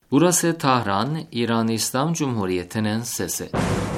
Burası Tahran, İran İslam Cumhuriyeti'nin sesi.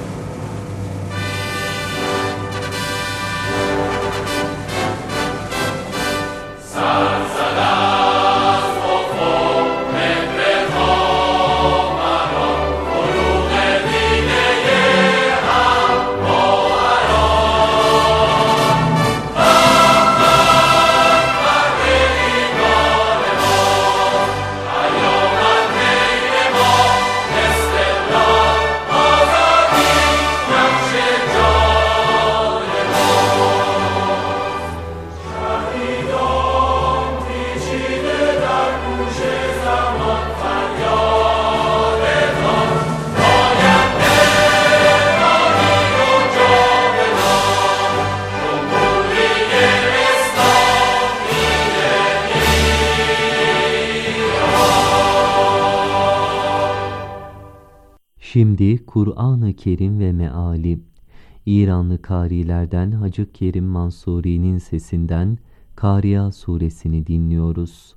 Şimdi Kur'an-ı Kerim ve meali, İranlı karilerden Hacı Kerim Mansuri'nin sesinden Kariya suresini dinliyoruz.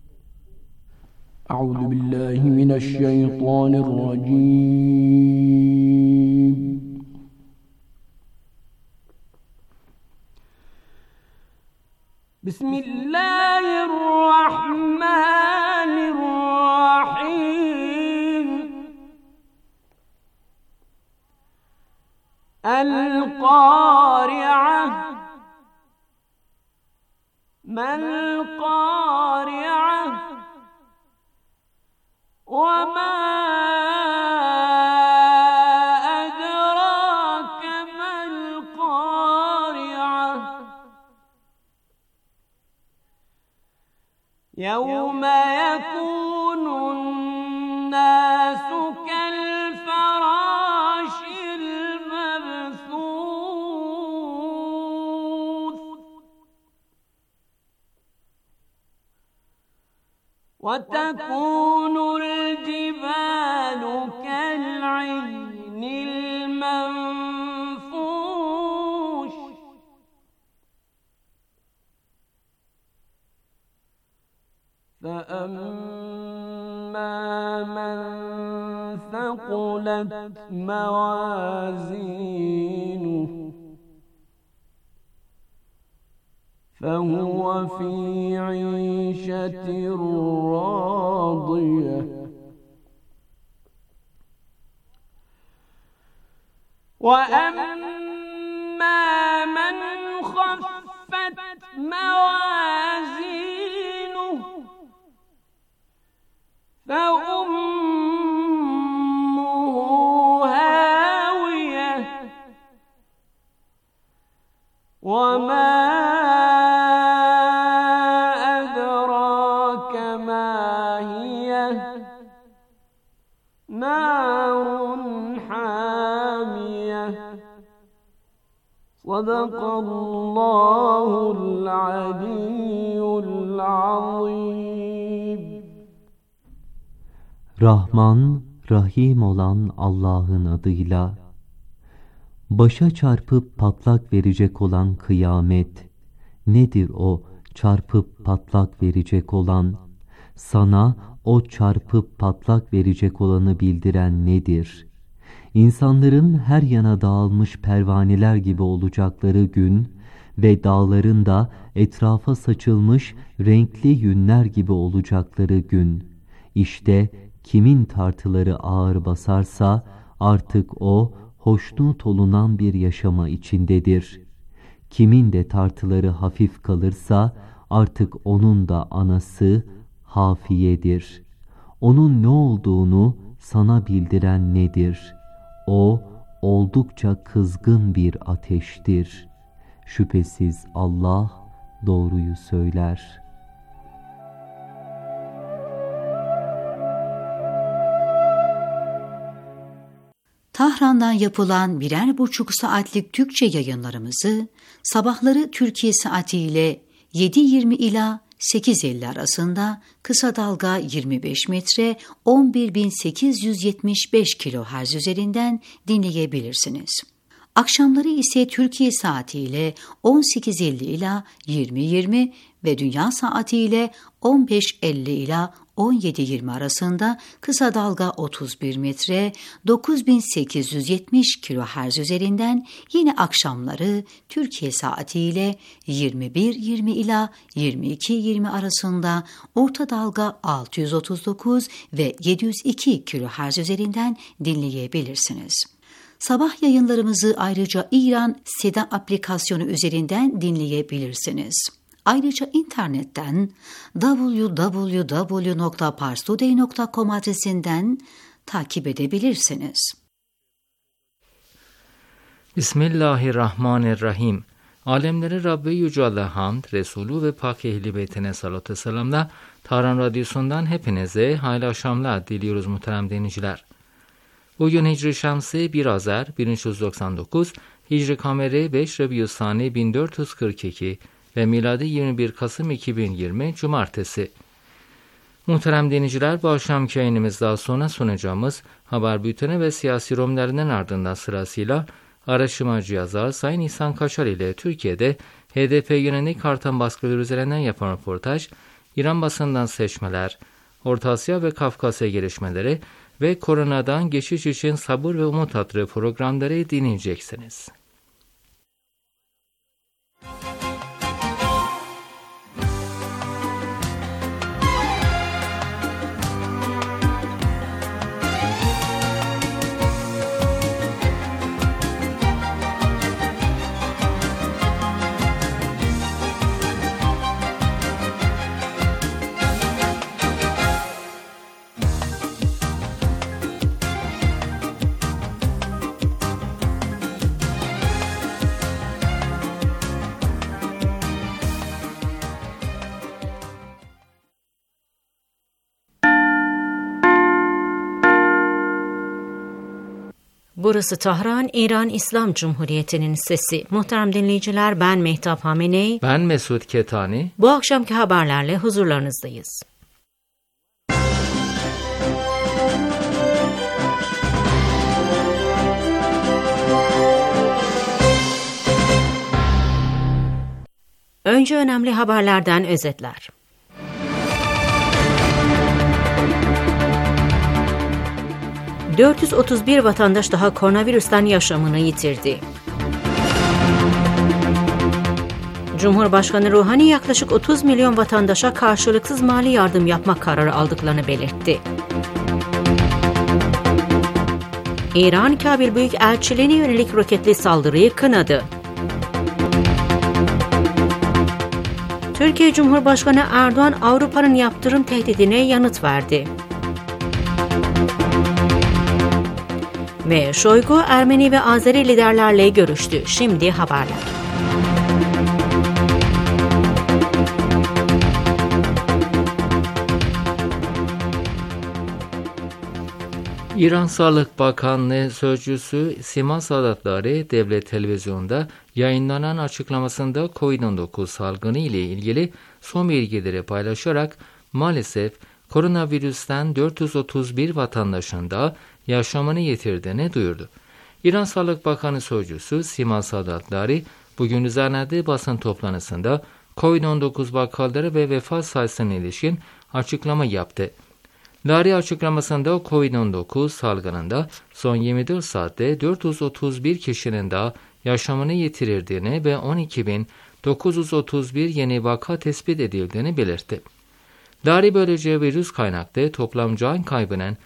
Euzubillahimineşşeytanirracim. Bismillahirrahmanirrahim. El-Qari'ah. Mel-Qari'ah. Ve ma edrake mel-Qari'ah. Yevme yekunun-nâsu kel-ferâşil mebthûth. Ve tekunul-cibâlu kel-'ihnil menfûş. فَأَمَّا مَنْ ثَقُلَتْ مَوَازِينُهُ فَهُوَ فِي عِيشَةٍ رَاضِيَةٍ وَأَمَّا مَنْ خَفَّتْ مَوَازِينُهُ فَأُمُّهُ هَاوِيَةٌ وَمَا أَدْرَاكَ مَا هِيَهْ نَارٌ حَامِيَةٌ صَدَقَ اللّٰهُ الْعَلِيُّ الْعَظِيمُ. Rahman, Rahim olan Allah'ın adıyla. Başa çarpıp patlak verecek olan kıyamet. Nedir o çarpıp patlak verecek olan? Sana o çarpıp patlak verecek olanı bildiren nedir? İnsanların her yana dağılmış pervaneler gibi olacakları gün ve dağların da etrafa saçılmış renkli yünler gibi olacakları gün. İşte kimin tartıları ağır basarsa artık o hoşnut olunan bir yaşama içindedir. Kimin de tartıları hafif kalırsa artık onun da anası Hafiye'dir. Onun ne olduğunu sana bildiren nedir? O oldukça kızgın bir ateştir. Şüphesiz Allah doğruyu söyler. Tahran'dan yapılan 1,5 saatlik Türkçe yayınlarımızı sabahları Türkiye saatiyle 7:20 ila 8:50 arasında kısa dalga 25 metre 11.875 kHz üzerinden dinleyebilirsiniz. Akşamları ise Türkiye saatiyle 18:50 ila 20:20 ve dünya saatiyle 15:50 ila 17-20 arasında, kısa dalga 31 metre 9870 kHz üzerinden, yine akşamları Türkiye saatiyle 21:20 ila 22:20 arasında orta dalga 639 ve 702 kHz üzerinden dinleyebilirsiniz. Sabah yayınlarımızı ayrıca İran Seda aplikasyonu üzerinden dinleyebilirsiniz. Ayrıca internetten www.parstoday.com adresinden takip edebilirsiniz. Bismillahirrahmanirrahim. Alemleri Rabbi Yüce Allah'a hamd, Resulü ve Pak Ehl-i Beytine salatü ve selamla Tahran Radyosu'ndan hepinize hayırlı akşamlar diliyoruz muhterem dinleyiciler. Bugün Hicri Şemsi 1 Azer 1399, Hicri Kameri 5 Rabiusani 1442 ve miladi 21 Kasım 2020 Cumartesi. Muhterem dinleyiciler, bu akşamki yayınımızda sonra sunacağımız haber bülteni ve siyasi romlarının ardından sırasıyla araştırmacı yazar Sayın İhsan Kaçar ile Türkiye'de HDP yönelik artan baskılar üzerinden yapan röportaj, İran basından seçmeler, Orta Asya ve Kafkasya gelişmeleri ve koronadan geçiş için sabır ve umut adlı programları dinleyeceksiniz. Burası Tahran, İran İslam Cumhuriyeti'nin sesi. Muhterem dinleyiciler, ben Mehtap Hameney. Ben Mesut Ketani. Bu akşamki haberlerle huzurlarınızdayız. Önce önemli haberlerden özetler. ...431 vatandaş daha koronavirüsten yaşamını yitirdi. Cumhurbaşkanı Ruhani yaklaşık 30 milyon vatandaşa karşılıksız mali yardım yapmak kararı aldıklarını belirtti. İran, Kabil Büyükelçiliğine yönelik roketli saldırıyı kınadı. Türkiye Cumhurbaşkanı Erdoğan, Avrupa'nın yaptırım tehdidine yanıt verdi. Ve Şoygu, Ermeni ve Azeri liderlerle görüştü. Şimdi haberler. İran Sağlık Bakanlığı Sözcüsü Sima Sadatları Devlet Televizyonu'nda yayınlanan açıklamasında COVID-19 salgını ile ilgili son bilgileri paylaşarak maalesef koronavirüsten 431 vatandaşın da yaşamını yitirdiğini duyurdu. İran Sağlık Bakanı Sözcüsü Sima Sadatları bugün düzenlediği basın toplantısında COVID-19 vakaları ve vefat sayısına ilişkin açıklama yaptı. Lari açıklamasında COVID-19 salgınında son 24 saatte 431 kişinin daha yaşamını yitirdiğini ve 12.931 yeni vaka tespit edildiğini belirtti. Lari böylece virüs kaynaklı toplam can kaybının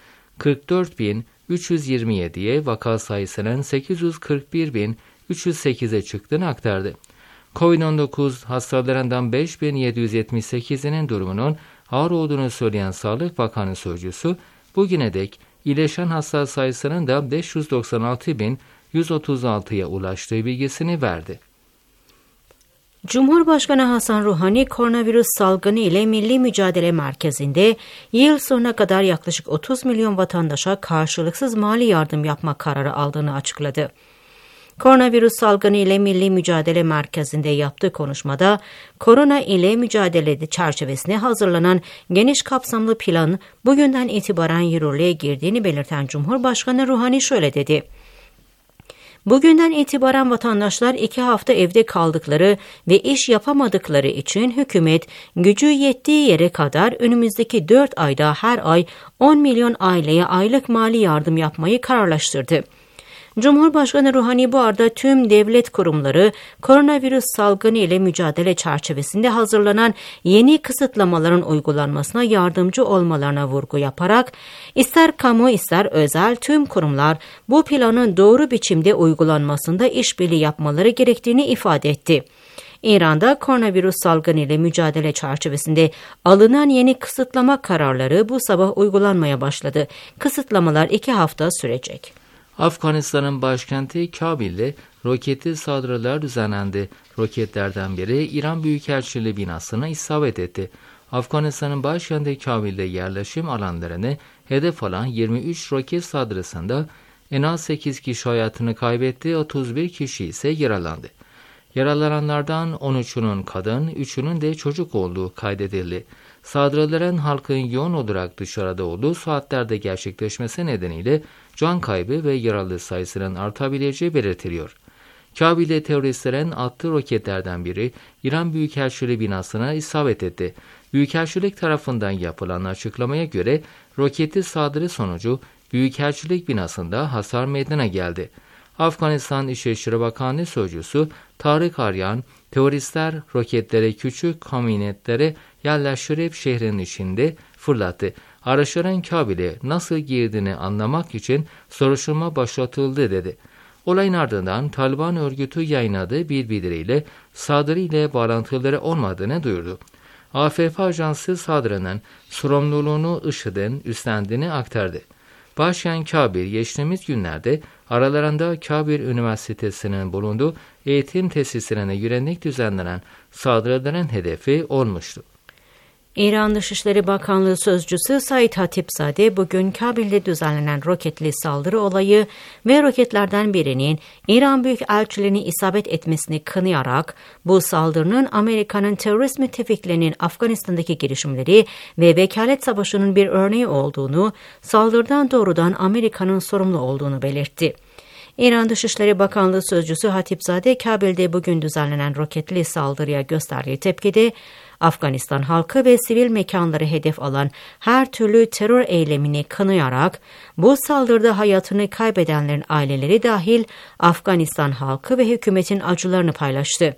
44.327'ye, vaka sayısının 841.308'e çıktığını aktardı. COVID-19 hastalarından 5.778'inin durumunun ağır olduğunu söyleyen Sağlık Bakanı Sözcüsü, bugüne dek iyileşen hasta sayısının da 596.136'ya ulaştığı bilgisini verdi. Cumhurbaşkanı Hasan Ruhani, koronavirüs salgını ile Milli Mücadele Merkezi'nde yıl sonuna kadar yaklaşık 30 milyon vatandaşa karşılıksız mali yardım yapmak kararı aldığını açıkladı. Koronavirüs salgını ile Milli Mücadele Merkezi'nde yaptığı konuşmada, korona ile mücadele çerçevesine hazırlanan geniş kapsamlı plan bugünden itibaren yürürlüğe girdiğini belirten Cumhurbaşkanı Ruhani şöyle dedi: Bugünden itibaren vatandaşlar 2 hafta evde kaldıkları ve iş yapamadıkları için hükümet gücü yettiği yere kadar önümüzdeki 4 ayda her ay 10 milyon aileye aylık mali yardım yapmayı kararlaştırdı. Cumhurbaşkanı Ruhani bu arada tüm devlet kurumları koronavirüs salgını ile mücadele çerçevesinde hazırlanan yeni kısıtlamaların uygulanmasına yardımcı olmalarına vurgu yaparak ister kamu ister özel tüm kurumlar bu planın doğru biçimde uygulanmasında işbirliği yapmaları gerektiğini ifade etti. İran'da koronavirüs salgını ile mücadele çerçevesinde alınan yeni kısıtlama kararları bu sabah uygulanmaya başladı. Kısıtlamalar 2 hafta sürecek. Afganistan'ın başkenti Kabil'de roketli saldırılar düzenlendi. Roketlerden biri İran Büyükelçiliği binasına isabet etti. Afganistan'ın başkenti Kabil'de yerleşim alanlarını hedef alan 23 roket saldırısında en az 8 kişi hayatını kaybetti, 31 kişi ise yaralandı. Yaralananlardan 13'ünün kadın, 3'ünün de çocuk olduğu kaydedildi. Saldırıların halkın yoğun olarak dışarıda olduğu saatlerde gerçekleşmesi nedeniyle can kaybı ve yaralı sayısının artabileceği belirtiliyor. Kabil'de teröristlerin attığı roketlerden biri İran Büyükelçiliği binasına isabet etti. Büyükelçilik tarafından yapılan açıklamaya göre roketli saldırı sonucu Büyükelçilik binasında hasar meydana geldi. Afganistan İçişleri Bakanlığı Sözcüsü Tarık Aryan, teröristler roketleri küçük kamyonetlere yerleştirip şehrin içinde fırlattı. Araçların Kabil'e nasıl girdiğini anlamak için soruşturma başlatıldı dedi. Olayın ardından Taliban örgütü yayınladığı bir bildiriyle saldırı ile bağlantıları olmadığını duyurdu. AFP ajansı saldırının sorumluluğunu IŞİD'in üstlendiğini aktardı. Başkent Kabil geçtiğimiz günlerde aralarında Kabil Üniversitesi'nin bulunduğu eğitim tesislerine yönelik düzenlenen saldırıların hedefi olmuştu. İran Dışişleri Bakanlığı Sözcüsü Said Hatipzade bugün Kabil'de düzenlenen roketli saldırı olayı ve roketlerden birinin İran Büyükelçiliğini isabet etmesini kınayarak bu saldırının Amerika'nın terörist müttefiklerinin Afganistan'daki girişimleri ve vekalet savaşının bir örneği olduğunu, saldırıdan doğrudan Amerika'nın sorumlu olduğunu belirtti. İran Dışişleri Bakanlığı Sözcüsü Hatipzade, Kabil'de bugün düzenlenen roketli saldırıya gösterdiği tepkide, Afganistan halkı ve sivil mekanları hedef alan her türlü terör eylemini kınayarak, bu saldırıda hayatını kaybedenlerin aileleri dahil Afganistan halkı ve hükümetin acılarını paylaştı.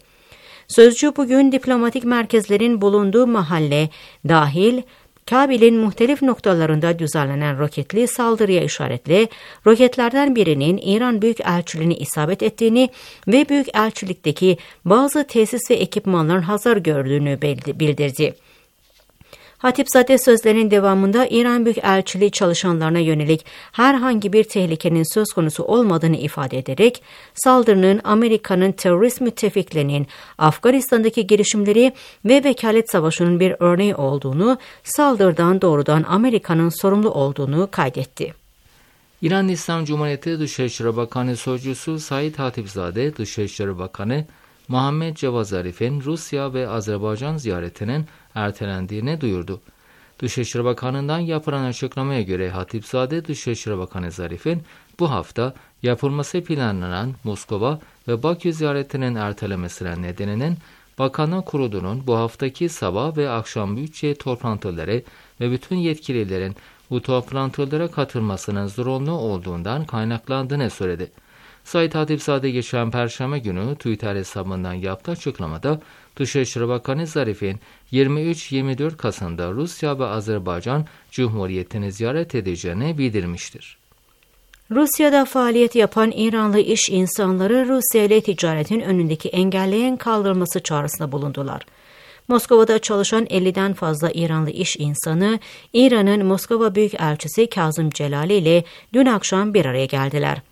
Sözcü bugün diplomatik merkezlerin bulunduğu mahalle dahil Kabil'in muhtelif noktalarında düzenlenen roketli saldırıya işaretle roketlerden birinin İran Büyükelçiliğini isabet ettiğini ve Büyükelçilik'teki bazı tesis ve ekipmanların hasar gördüğünü bildirdi. Hatipzade sözlerinin devamında İran Büyükelçiliği çalışanlarına yönelik herhangi bir tehlikenin söz konusu olmadığını ifade ederek, saldırının Amerika'nın terörist müttefiklerinin Afganistan'daki girişimleri ve vekalet savaşının bir örneği olduğunu, saldırıdan doğrudan Amerika'nın sorumlu olduğunu kaydetti. İran İslam Cumhuriyeti Dışişleri Bakanı Sözcüsü Said Hatipzade, Dışişleri Bakanı Muhammed Cevad Zarif'in Rusya ve Azerbaycan ziyaretinin ertelendiğini duyurdu. Dışişleri Bakanı'ndan yapılan açıklamaya göre Hatipzade, Dışişleri Bakanı Zarif'in bu hafta yapılması planlanan Moskova ve Bakü ziyaretinin ertelemesine nedeninin Bakanlar Kurulu'nun bu haftaki sabah ve akşam bütçe toplantıları ve bütün yetkililerin bu toplantılara katılmasının zorunlu olduğundan kaynaklandığını söyledi. Said Hatipzade geçen Perşembe günü Twitter hesabından yaptığı açıklamada Dışişleri Bakanı Zarif'in 23-24 Kasım'da Rusya ve Azerbaycan Cumhuriyeti'ni ziyaret edeceğini bildirmiştir. Rusya'da faaliyet yapan İranlı iş insanları Rusya ile ticaretin önündeki engelleyen kaldırılması çağrısında bulundular. Moskova'da çalışan 50'den fazla İranlı iş insanı, İran'ın Moskova Büyükelçisi Kazım Celali ile dün akşam bir araya geldiler.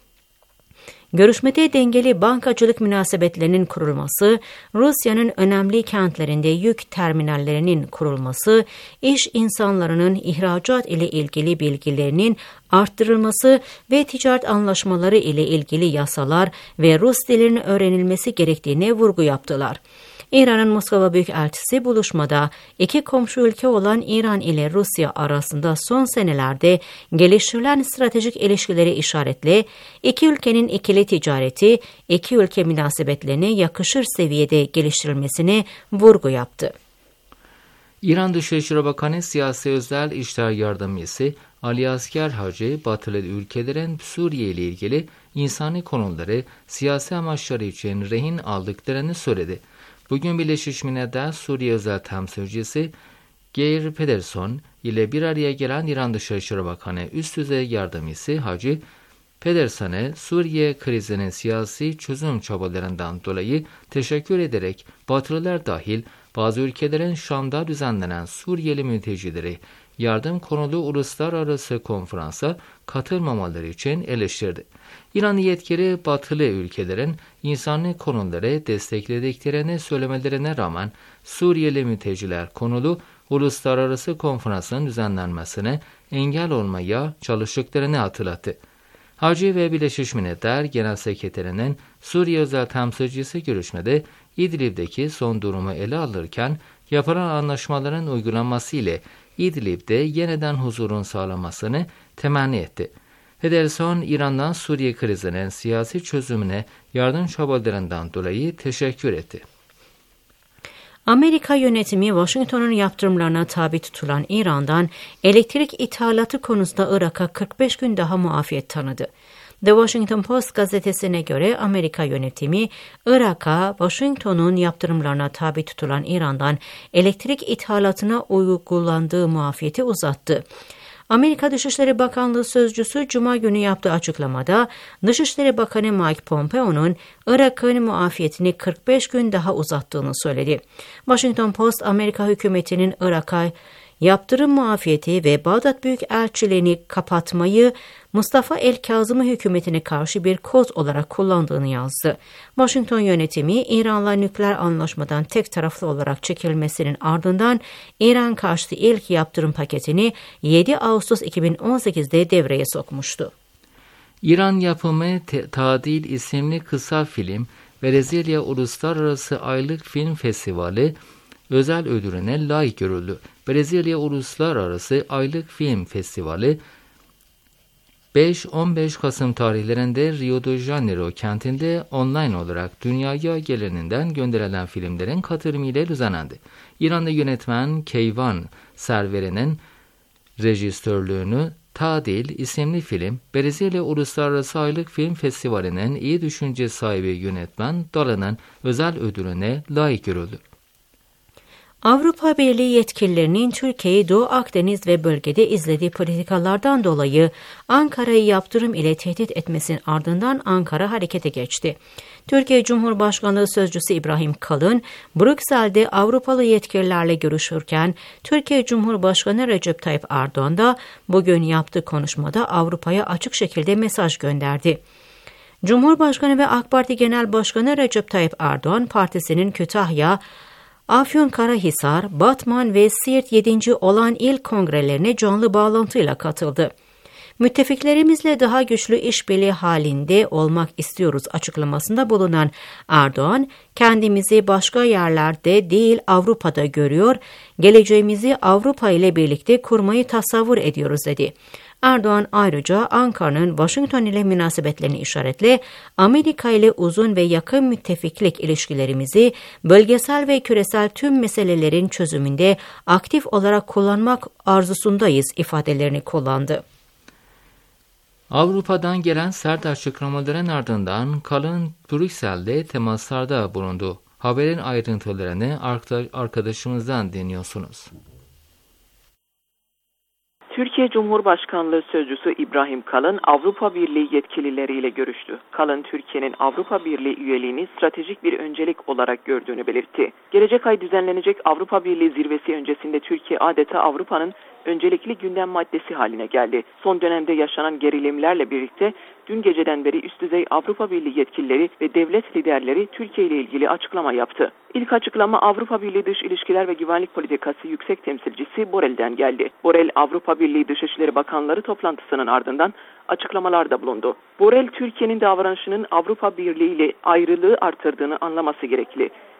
Görüşmede dengeli bankacılık münasebetlerinin kurulması, Rusya'nın önemli kentlerinde yük terminallerinin kurulması, iş insanlarının ihracat ile ilgili bilgilerinin arttırılması ve ticaret anlaşmaları ile ilgili yasalar ve Rus dilinin öğrenilmesi gerektiğine vurgu yaptılar. İran'ın Moskova Büyükelçisi buluşmada iki komşu ülke olan İran ile Rusya arasında son senelerde geliştirilen stratejik ilişkileri işaretle iki ülkenin ikili ticareti, iki ülke münasebetlerine yakışır seviyede geliştirilmesine vurgu yaptı. İran Dışişleri Bakanı Siyasi Özel İşler Yardımcısı Ali Asgar Hacı, batılı ülkelerin Suriye ile ilgili insani konuları siyasi amaçları için rehin aldıklarını söyledi. Bugün Birleşmiş Milletler Suriye Özel Temsilcisi Geir Pedersen ile bir araya gelen İran Dışişleri Bakanı Üst Düzey Yardımcısı Hacı, Pedersen'e Suriye krizinin siyasi çözüm çabalarından dolayı teşekkür ederek Batılılar dahil bazı ülkelerin Şam'da düzenlenen Suriyeli mültecileri yardım konulu uluslararası konferansa katılmamaları için eleştirdi. İranlı yetkili batılı ülkelerin insani konuları desteklediklerini söylemelerine rağmen Suriyeli mülteciler konulu uluslararası konferansın düzenlenmesine engel olmaya çalıştıklarını hatırlattı. Hacı ve Birleşmiş Milletler Genel Sekreterinin Suriye Özel Temsilcisi görüşmede İdlib'deki son durumu ele alırken yapılan anlaşmaların uygulanması ile İdlib'de yeniden huzurun sağlanmasını temenni etti. Pedersen, İran'dan Suriye krizinin siyasi çözümüne yardım çabalarından dolayı teşekkür etti. Amerika yönetimi Washington'un yaptırımlarına tabi tutulan İran'dan elektrik ithalatı konusunda Irak'a 45 gün daha muafiyet tanıdı. The Washington Post gazetesine göre Amerika yönetimi Irak'a Washington'un yaptırımlarına tabi tutulan İran'dan elektrik ithalatına uygulandığı muafiyeti uzattı. Amerika Dışişleri Bakanlığı Sözcüsü Cuma günü yaptığı açıklamada Dışişleri Bakanı Mike Pompeo'nun Irak'ın muafiyetini 45 gün daha uzattığını söyledi. Washington Post, Amerika hükümetinin Irak'a yaptırım muafiyeti ve Bağdat Büyükelçiliğini kapatmayı Mustafa el-Kazım'ı hükümetine karşı bir koz olarak kullandığını yazdı. Washington yönetimi İran'la nükleer anlaşmadan tek taraflı olarak çekilmesinin ardından İran karşıtı ilk yaptırım paketini 7 Ağustos 2018'de devreye sokmuştu. İran yapımı Tadil isimli kısa film Brezilya Uluslararası Aylık Film Festivali özel ödülüne layık görüldü. Brezilya Uluslararası Aylık Film Festivali 5-15 Kasım tarihlerinde Rio de Janeiro kentinde online olarak dünyaya geleninden gönderilen filmlerin katılımıyla düzenlendi. İranlı yönetmen Keyvan Serveri'nin rejistörlüğünü Tadil isimli film, Brezilya Uluslararası Aylık Film Festivali'nin iyi düşünce sahibi yönetmen dalının özel ödülüne layık görüldü. Avrupa Birliği yetkililerinin Türkiye'yi Doğu Akdeniz ve bölgede izlediği politikalardan dolayı Ankara'yı yaptırım ile tehdit etmesinin ardından Ankara harekete geçti. Türkiye Cumhurbaşkanlığı Sözcüsü İbrahim Kalın, Brüksel'de Avrupalı yetkililerle görüşürken Türkiye Cumhurbaşkanı Recep Tayyip Erdoğan da bugün yaptığı konuşmada Avrupa'ya açık şekilde mesaj gönderdi. Cumhurbaşkanı ve AK Parti Genel Başkanı Recep Tayyip Erdoğan, partisinin Kütahya, Afyonkarahisar, Batman ve Siirt 7. olan il kongrelerine canlı bağlantıyla katıldı. Müttefiklerimizle daha güçlü işbirliği halinde olmak istiyoruz açıklamasında bulunan Erdoğan, kendimizi başka yerlerde değil Avrupa'da görüyor, geleceğimizi Avrupa ile birlikte kurmayı tasavvur ediyoruz dedi. Erdoğan ayrıca Ankara'nın Washington ile münasebetlerini işaretle Amerika ile uzun ve yakın müttefiklik ilişkilerimizi bölgesel ve küresel tüm meselelerin çözümünde aktif olarak kullanmak arzusundayız ifadelerini kullandı. Avrupa'dan gelen sert açıklamaların ardından Kalın Brüksel'de temaslarda bulundu. Haberin ayrıntılarını arkadaşımızdan dinliyorsunuz. Türkiye Cumhurbaşkanlığı Sözcüsü İbrahim Kalın, Avrupa Birliği yetkilileriyle görüştü. Kalın, Türkiye'nin Avrupa Birliği üyeliğini stratejik bir öncelik olarak gördüğünü belirtti. Gelecek ay düzenlenecek Avrupa Birliği zirvesi öncesinde Türkiye adeta Avrupa'nın öncelikli gündem maddesi haline geldi. Son dönemde yaşanan gerilimlerle birlikte dün geceden beri üst düzey Avrupa Birliği yetkilileri ve devlet liderleri Türkiye ile ilgili açıklama yaptı. İlk açıklama Avrupa Birliği Dış İlişkiler ve Güvenlik Politikası Yüksek Temsilcisi Borrell'den geldi. Borrell, Avrupa Birliği Dışişleri Bakanları toplantısının ardından açıklamalarda bulundu. Borrell, Türkiye'nin davranışının Avrupa Birliği ile ayrılığı artırdığını anlaması gerekli.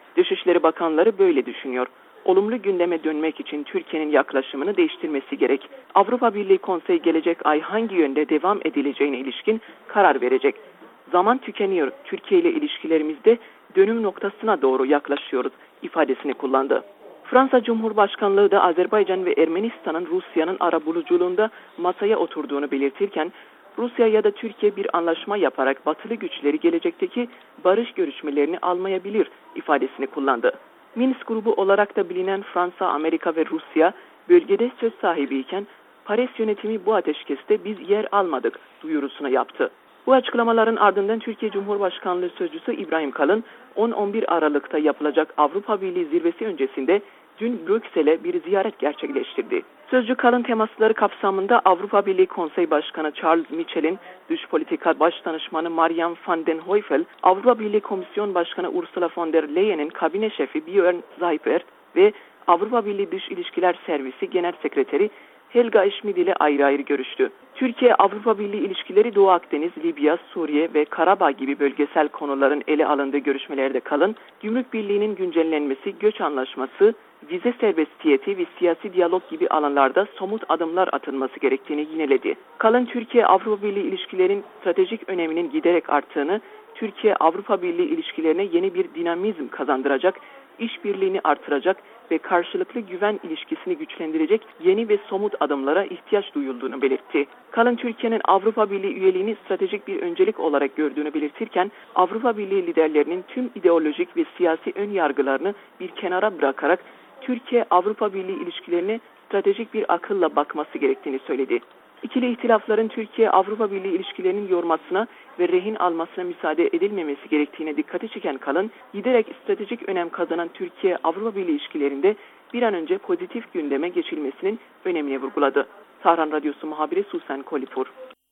Dışişleri Bakanları böyle düşünüyor. Olumlu gündeme dönmek için Türkiye'nin yaklaşımını değiştirmesi gerek. Avrupa Birliği Konseyi gelecek ay hangi yönde devam edileceğine ilişkin karar verecek. Zaman tükeniyor. Türkiye ile ilişkilerimizde dönüm noktasına doğru yaklaşıyoruz ifadesini kullandı. Fransa Cumhurbaşkanlığı da Azerbaycan ve Ermenistan'ın Rusya'nın arabuluculuğunda masaya oturduğunu belirtirken, Rusya ya da Türkiye bir anlaşma yaparak batılı güçleri gelecekteki barış görüşmelerini almayabilir ifadesini kullandı. Minsk grubu olarak da bilinen Fransa, Amerika ve Rusya bölgede söz sahibiyken Paris yönetimi bu ateşkeste biz yer almadık duyurusunu yaptı. Bu açıklamaların ardından Türkiye Cumhurbaşkanlığı Sözcüsü İbrahim Kalın 10-11 Aralık'ta yapılacak Avrupa Birliği zirvesi öncesinde dün Brüksel'e bir ziyaret gerçekleştirdi. Sözcü Kalın temasları kapsamında Avrupa Birliği Konsey Başkanı Charles Michel'in, Dış Politika Başdanışmanı Marian van den Heuvel, Avrupa Birliği Komisyon Başkanı Ursula von der Leyen'in kabine şefi Björn Seibert ve Avrupa Birliği Dış İlişkiler Servisi Genel Sekreteri Helga Schmid ile ayrı ayrı görüştü. Türkiye-Avrupa Birliği ilişkileri Doğu Akdeniz, Libya, Suriye ve Karabağ gibi bölgesel konuların ele alındığı görüşmelerde Kalın, Gümrük Birliği'nin güncellenmesi, göç anlaşması, vize serbestiyeti ve siyasi diyalog gibi alanlarda somut adımlar atılması gerektiğini yineledi. Kalın, Türkiye-Avrupa Birliği ilişkilerin stratejik öneminin giderek arttığını, Türkiye-Avrupa Birliği ilişkilerine yeni bir dinamizm kazandıracak, işbirliğini artıracak ve karşılıklı güven ilişkisini güçlendirecek yeni ve somut adımlara ihtiyaç duyulduğunu belirtti. Kalın, Türkiye'nin Avrupa Birliği üyeliğini stratejik bir öncelik olarak gördüğünü belirtirken, Avrupa Birliği liderlerinin tüm ideolojik ve siyasi ön yargılarını bir kenara bırakarak Türkiye-Avrupa Birliği ilişkilerine stratejik bir akılla bakması gerektiğini söyledi. İkili ihtilafların Türkiye-Avrupa Birliği ilişkilerinin yormasına ve rehin almasına müsaade edilmemesi gerektiğine dikkati çeken Kalın, giderek stratejik önem kazanan Türkiye-Avrupa Birliği ilişkilerinde bir an önce pozitif gündeme geçilmesinin önemini vurguladı. Tahran Radyosu muhabiri Susan Kolipur.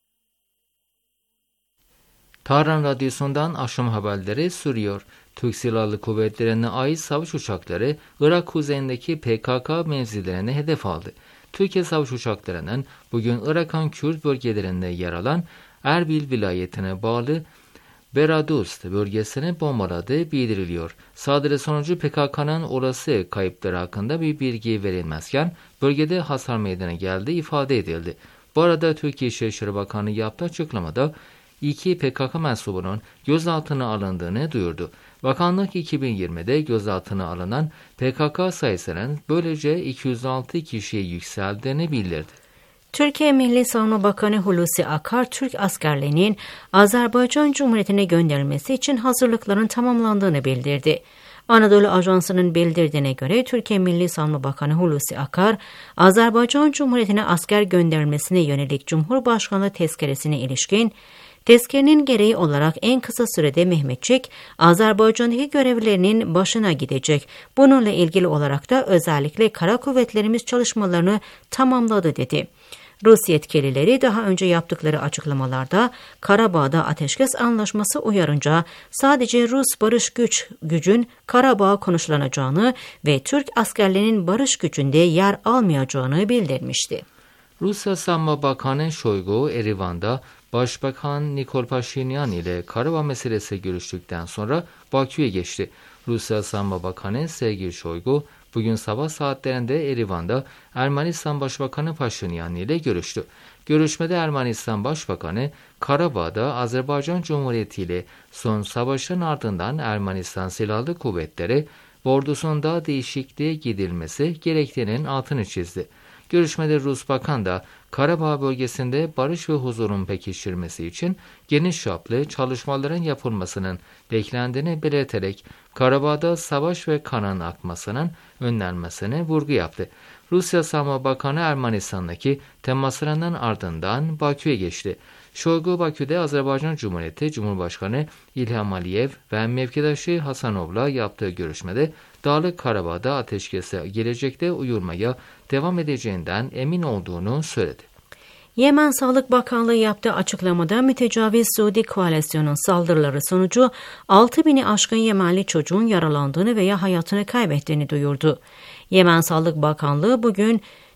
Tahran Radyosu'ndan akşam haberleri sürüyor. Türk Silahlı Kuvvetleri'ne ait savaş uçakları Irak kuzeyindeki PKK mevzilerine hedef aldı. Türkiye savaş uçaklarının bugün Irak'ın Kürt bölgelerinde yer alan Erbil vilayetine bağlı Beradust bölgesini bombaladığı bildiriliyor. Saldırı sonucu PKK'nın olası kayıpları hakkında bir bilgi verilmezken bölgede hasar meydana geldiği ifade edildi. Bu arada Türkiye İçişleri Bakanlığı yaptığı açıklamada 2 PKK mensubunun gözaltına alındığını duyurdu. Bakanlık 2020'de gözaltına alınan PKK sayısının böylece 206 kişiye yükseldiğini bildirdi. Türkiye Milli Savunma Bakanı Hulusi Akar, Türk askerlerinin Azerbaycan Cumhuriyeti'ne gönderilmesi için hazırlıkların tamamlandığını bildirdi. Anadolu Ajansı'nın bildirdiğine göre Türkiye Milli Savunma Bakanı Hulusi Akar, Azerbaycan Cumhuriyeti'ne asker gönderilmesine yönelik Cumhurbaşkanlığı tezkeresine ilişkin, tezkerenin gereği olarak en kısa sürede Mehmetçik, Azerbaycan'daki görevlerinin başına gidecek. Bununla ilgili olarak da özellikle kara kuvvetlerimiz çalışmalarını tamamladı dedi. Rus yetkilileri daha önce yaptıkları açıklamalarda Karabağ'da ateşkes anlaşması uyarınca sadece Rus barış gücün Karabağ konuşlanacağını ve Türk askerlerinin barış gücünde yer almayacağını bildirmişti. Rusya Savunma Bakanı Shoigu, Erivan'da Başbakan Nikol Paşinyan ile Karabağ meselesi görüştükten sonra Bakü'ye geçti. Rusya Savunma Bakanı Sergey Shoigu, bugün sabah saatlerinde Erivan'da Ermenistan Başbakanı Paşinyan ile görüştü. Görüşmede Ermenistan Başbakanı, Karabağ'da Azerbaycan Cumhuriyeti ile son savaşın ardından Ermenistan Silahlı Kuvvetleri ordusunda değişikliğe gidilmesi gerektiğinin altını çizdi. Görüşmede Rus Bakan da Karabağ bölgesinde barış ve huzurun pekiştirilmesi için geniş çaplı çalışmaların yapılmasının beklendiğini belirterek Karabağ'da savaş ve kanın akmasının önlenmesine vurgu yaptı. Rusya Savunma Bakanı Ermenistan'daki temaslarının ardından Bakü'ye geçti. Shoigu, Bakü'de Azerbaycan Cumhuriyeti Cumhurbaşkanı İlham Aliyev ve mevkidaşı Hasanov'la yaptığı görüşmede Dağlık Karabağ'da ateşkese gelecekte uyulmaya devam edeceğinden emin olduğunu söyledi. Yemen Sağlık Bakanlığı yaptığı açıklamada mütecaviz Suudi koalisyonun saldırıları sonucu 6.000'i aşkın Yemenli çocuğun yaralandığını veya hayatını kaybettiğini duyurdu. Yemen Sağlık Bakanlığı bugün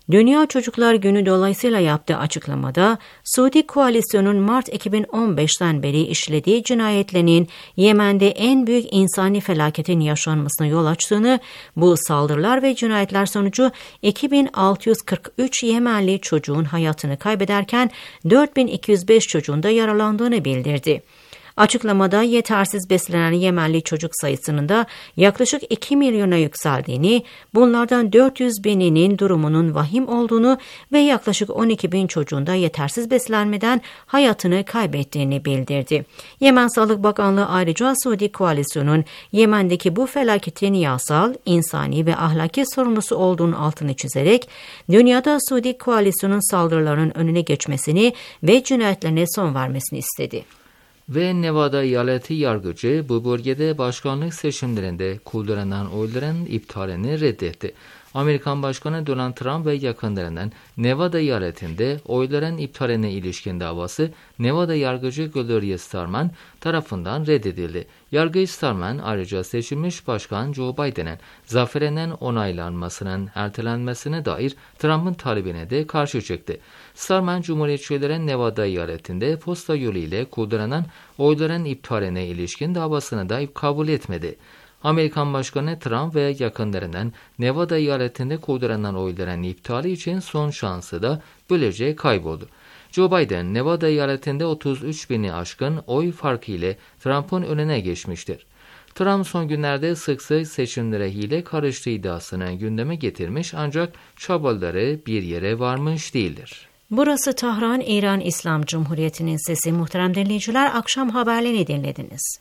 Dünya Çocuklar Günü dolayısıyla yaptığı açıklamada, Suudi koalisyonun Mart 2015'ten beri işlediği cinayetlerin Yemen'de en büyük insani felaketin yaşanmasına yol açtığını, bu saldırılar ve cinayetler sonucu 2643 Yemenli çocuğun hayatını kaybederken 4205 çocuğun da yaralandığını bildirdi. Açıklamada yetersiz beslenen Yemenli çocuk sayısının da yaklaşık 2 milyona yükseldiğini, bunlardan 400 bininin durumunun vahim olduğunu ve yaklaşık 12 bin çocuğun da yetersiz beslenmeden hayatını kaybettiğini bildirdi. Yemen Sağlık Bakanlığı ayrıca Suudi koalisyonun Yemen'deki bu felaketin yasal, insani ve ahlaki sorumlusu olduğunu altını çizerek, dünyada Suudi koalisyonun saldırıların önüne geçmesini ve cinayetlerine son vermesini istedi. Ve Nevada eyaleti yargıcı bu bölgede başkanlık seçimlerinde kullanılan oyların iptalini reddetti. Amerikan Başkanı Donald Trump ve yakınlarından Nevada eyaletinde oyların iptaline ilişkin davası Nevada yargıcı Gloria Steinem tarafından reddedildi. Yargıç Steinem ayrıca seçilmiş Başkan Joe Biden'ın zaferinden onaylanmasının ertelenmesine dair Trump'ın talebine de karşı çıktı. Steinem, Cumhuriyetçilerin Nevada eyaletinde posta yolu ile kullanılan oyların iptaline ilişkin davasını da kabul etmedi. Amerikan Başkanı Trump ve yakınlarından Nevada eyaletinde kullanılan oyların iptali için son şansı da böylece kayboldu. Joe Biden, Nevada eyaletinde 33 bini aşkın oy farkı ile Trump'ın önüne geçmiştir. Trump son günlerde sık sık seçimlere hile karıştığı iddiasını gündeme getirmiş ancak çabaları bir yere varmış değildir. Burası Tahran, İran İslam Cumhuriyeti'nin sesi. Muhterem dinleyiciler, akşam haberlerini dinlediniz.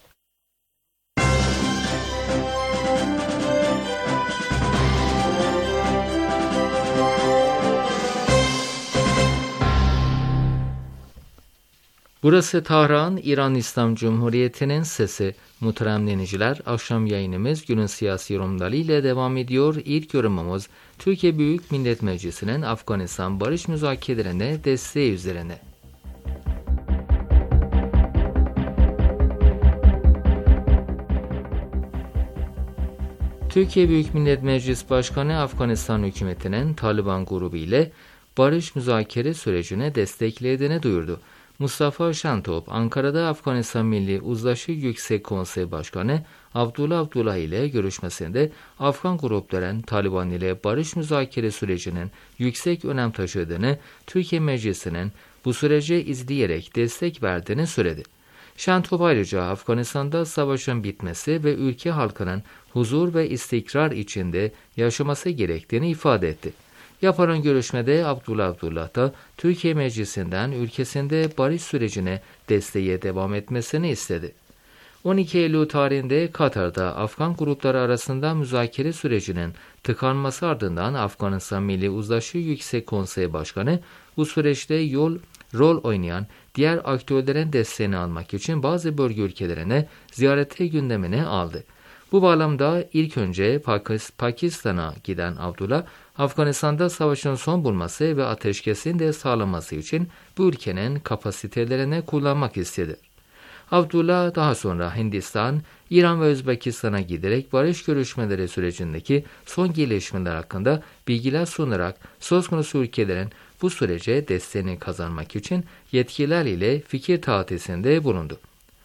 Burası Tahran, İran İslam Cumhuriyeti'nin sesi. Muhterem dinleyiciler, akşam yayınımız günün siyasi yorumları ile devam ediyor. İlk yorumumuz Türkiye Büyük Millet Meclisi'nin Afganistan barış müzakerelerine desteği üzerine. Türkiye Büyük Millet Meclisi Başkanı Afganistan hükümetinin Taliban grubu ile barış müzakere sürecine desteklediğini duyurdu. Mustafa Şentop, Ankara'da Afganistan Milli Uzlaşı Yüksek Konseyi Başkanı Abdullah ile görüşmesinde Afgan grupların Taliban ile barış müzakere sürecinin yüksek önem taşıdığını, Türkiye Meclisi'nin bu sürece izleyerek destek verdiğini söyledi. Şentop ayrıca Afganistan'da savaşın bitmesi ve ülke halkının huzur ve istikrar içinde yaşaması gerektiğini ifade etti. Yapılan görüşmede Abdullah da Türkiye Meclisi'nden ülkesinde barış sürecine desteğe devam etmesini istedi. 12 Eylül tarihinde Katar'da Afgan grupları arasında müzakere sürecinin tıkanması ardından Afganistan Milli Uzlaşı Yüksek Konseyi Başkanı bu süreçte rol oynayan diğer aktörlerin desteğini almak için bazı bölge ülkelerine ziyareti gündemine aldı. Bu bağlamda ilk önce Pakistan'a giden Abdullah, Afganistan'da savaşın son bulması ve ateşkesin de sağlaması için bu ülkenin kapasitelerini kullanmak istedi. Abdullah daha sonra Hindistan, İran ve Özbekistan'a giderek barış görüşmeleri sürecindeki son gelişmeler hakkında bilgiler sunarak söz konusu ülkelerin bu sürece desteğini kazanmak için yetkililer ile fikir tatisinde bulundu.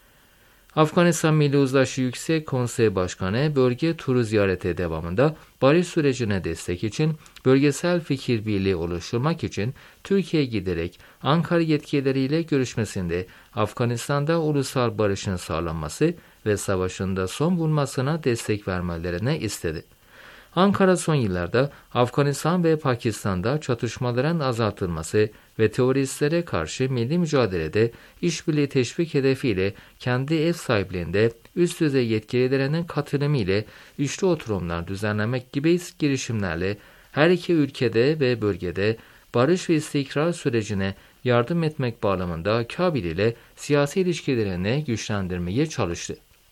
Afganistan Milli Uzlaşı Yüksek Konseyi Başkanı bölge turu ziyareti devamında barış sürecine destek için bölgesel fikir birliği oluşturmak için Türkiye'ye giderek Ankara yetkilileriyle görüşmesinde Afganistan'da ulusal barışın sağlanması ve savaşın da son bulmasına destek vermelerini istedi. Ankara son yıllarda Afganistan ve Pakistan'da çatışmaların azaltılması ve teröristlere karşı milli mücadelede işbirliği teşvik hedefiyle kendi ev sahipliğinde üst düzey yetkililerinin katılımı ile üçlü oturumlar düzenlemek gibi girişimlerle her iki ülkede ve bölgede barış ve istikrar sürecine yardım etmek bağlamında Kabil ile siyasi ilişkilerini güçlendirmeye çalıştı.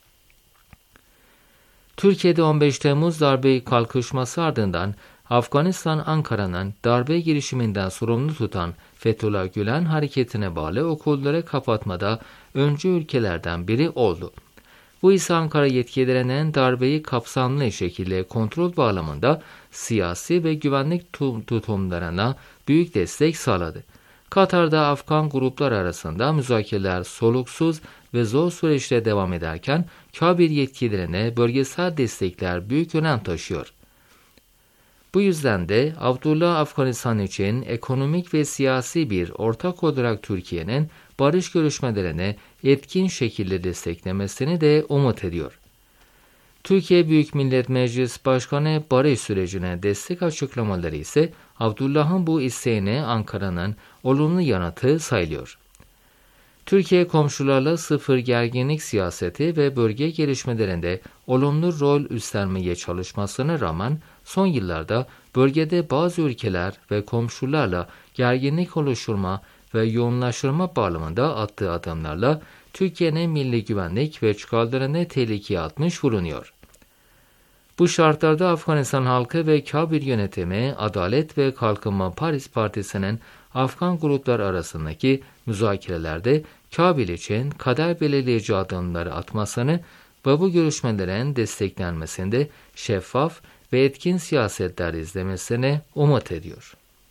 Türkiye'de 15 Temmuz darbe kalkışması ardından Afganistan Ankara'nın darbe girişiminden sorumlu tutan Fethullah Gülen hareketine bağlı okulları kapatmada öncü ülkelerden biri oldu. Bu ise Ankara yetkililerinin darbeyi kapsamlı şekilde kontrol bağlamında siyasi ve güvenlik tutumlarına büyük destek sağladı. Katar'da Afgan gruplar arasında müzakereler soluksuz ve zor süreçte devam ederken Kabil yetkililerine bölgesel destekler büyük önem taşıyor. Bu yüzden de Abdullah Afganistan için ekonomik ve siyasi bir ortak olarak Türkiye'nin barış görüşmelerine etkin şekilde desteklemesini de umut ediyor. Türkiye Büyük Millet Meclisi Başkanı barış sürecine destek açıklamaları ise Abdullah'ın bu isteğine Ankara'nın olumlu yanıtı sayılıyor. Türkiye komşularla sıfır gerginlik siyaseti ve bölge gelişmelerinde olumlu rol üstlenmeye çalışmasına rağmen son yıllarda bölgede bazı ülkeler ve komşularla gerginlik oluşturma ve yoğunlaştırma bağlamında attığı adımlarla Türkiye'nin milli güvenlik ve çıkarlarını tehlikeye atmış bulunuyor. Bu şartlarda Afganistan halkı ve Kabil yönetimi Adalet ve Kalkınma Paris Partisi'nin Afgan gruplar arasındaki müzakerelerde Kabil için kader belirleyici adımları atmasını ve bu görüşmelerin desteklenmesinde şeffaf ve etkin siyasetler izlemesini umut ediyor.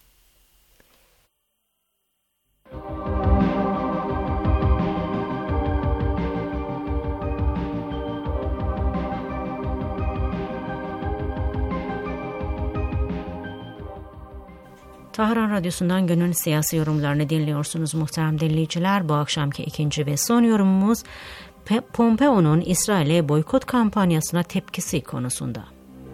Tahran Radyosu'ndan günün siyasi yorumlarını dinliyorsunuz muhterem dinleyiciler. Bu akşamki ikinci ve son yorumumuz Pompeo'nun İsrail'e boykot kampanyasına tepkisi konusunda.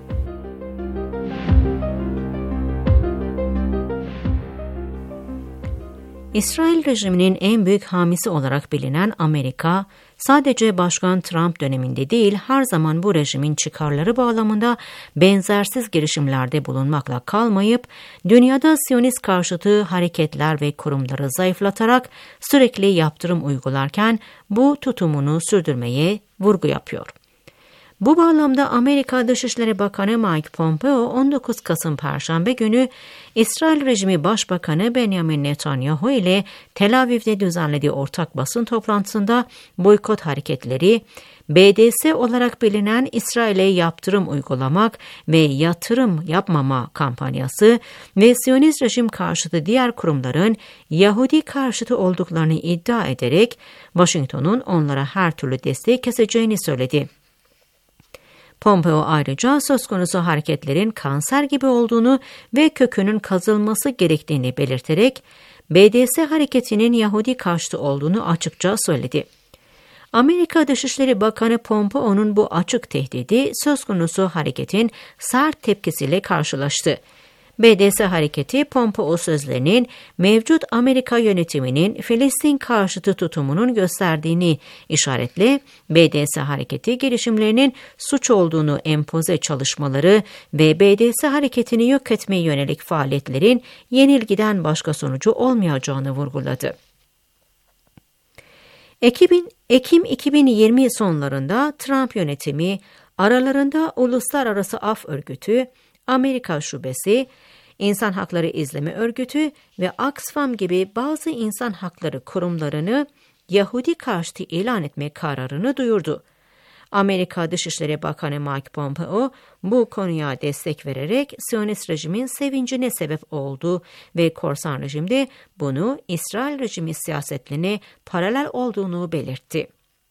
İsrail rejiminin en büyük hamisi olarak bilinen Amerika, sadece Başkan Trump döneminde değil, her zaman bu rejimin çıkarları bağlamında benzersiz girişimlerde bulunmakla kalmayıp, dünyada Siyonist karşıtı hareketler ve kurumları zayıflatarak sürekli yaptırım uygularken bu tutumunu sürdürmeye vurgu yapıyor. Bu bağlamda Amerika Dışişleri Bakanı Mike Pompeo 19 Kasım Perşembe günü İsrail Rejimi Başbakanı Benjamin Netanyahu ile Tel Aviv'de düzenlediği ortak basın toplantısında boykot hareketleri, BDS olarak bilinen İsrail'e yaptırım uygulamak ve yatırım yapmama kampanyası ve Siyonist rejim karşıtı diğer kurumların Yahudi karşıtı olduklarını iddia ederek Washington'un onlara her türlü desteği keseceğini söyledi. Pompeo ayrıca söz konusu hareketlerin kanser gibi olduğunu ve kökünün kazılması gerektiğini belirterek BDS hareketinin Yahudi karşıtı olduğunu açıkça söyledi. Amerika Dışişleri Bakanı Pompeo'nun bu açık tehdidi söz konusu hareketin sert tepkisiyle karşılaştı. BDS hareketi Pompeo sözlerinin mevcut Amerika yönetiminin Filistin karşıtı tutumunun gösterdiğini işaretle BDS hareketi girişimlerinin suç olduğunu empoze çalışmaları ve BDS hareketini yok etmeye yönelik faaliyetlerin yenilgiden başka sonucu olmayacağını vurguladı. Ekim 2020 sonlarında Trump yönetimi aralarında Uluslararası Af Örgütü, Amerika Şubesi, İnsan Hakları İzleme Örgütü ve Oxfam gibi bazı insan hakları kurumlarını Yahudi karşıtı ilan etme kararını duyurdu. Amerika Dışişleri Bakanı Mike Pompeo bu konuya destek vererek Siyonist rejimin sevincine sebep oldu ve korsan rejimde bunu İsrail rejimi siyasetlerine paralel olduğunu belirtti.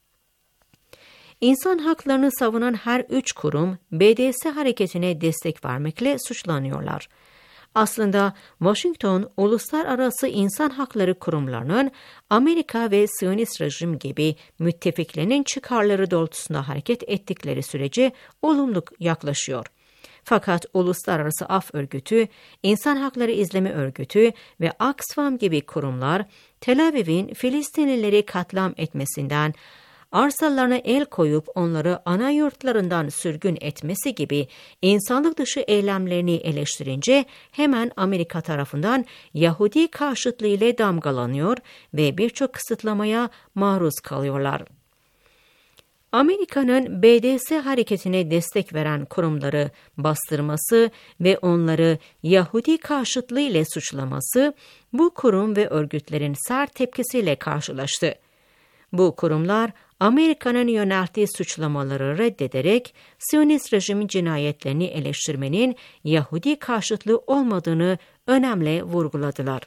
İnsan haklarını savunan her 3 kurum BDS hareketine destek vermekle suçlanıyorlar. Aslında Washington, uluslararası insan hakları kurumlarının Amerika ve Siyonist rejim gibi müttefiklerinin çıkarları doğrultusunda hareket ettikleri sürece olumlu yaklaşıyor. Fakat Uluslararası Af Örgütü, İnsan Hakları İzleme Örgütü ve Oxfam gibi kurumlar Tel Aviv'in Filistinlileri katliam etmesinden, arsalarına el koyup onları ana yurtlarından sürgün etmesi gibi insanlık dışı eylemlerini eleştirince hemen Amerika tarafından Yahudi karşıtlığı ile damgalanıyor ve birçok kısıtlamaya maruz kalıyorlar. Amerika'nın BDS hareketine destek veren kurumları bastırması ve onları Yahudi karşıtlığı ile suçlaması bu kurum ve örgütlerin sert tepkisiyle karşılaştı. Bu kurumlar Amerika'nın yönelttiği suçlamaları reddederek Siyonist rejimin cinayetlerini eleştirmenin Yahudi karşıtlığı olmadığını önemli vurguladılar.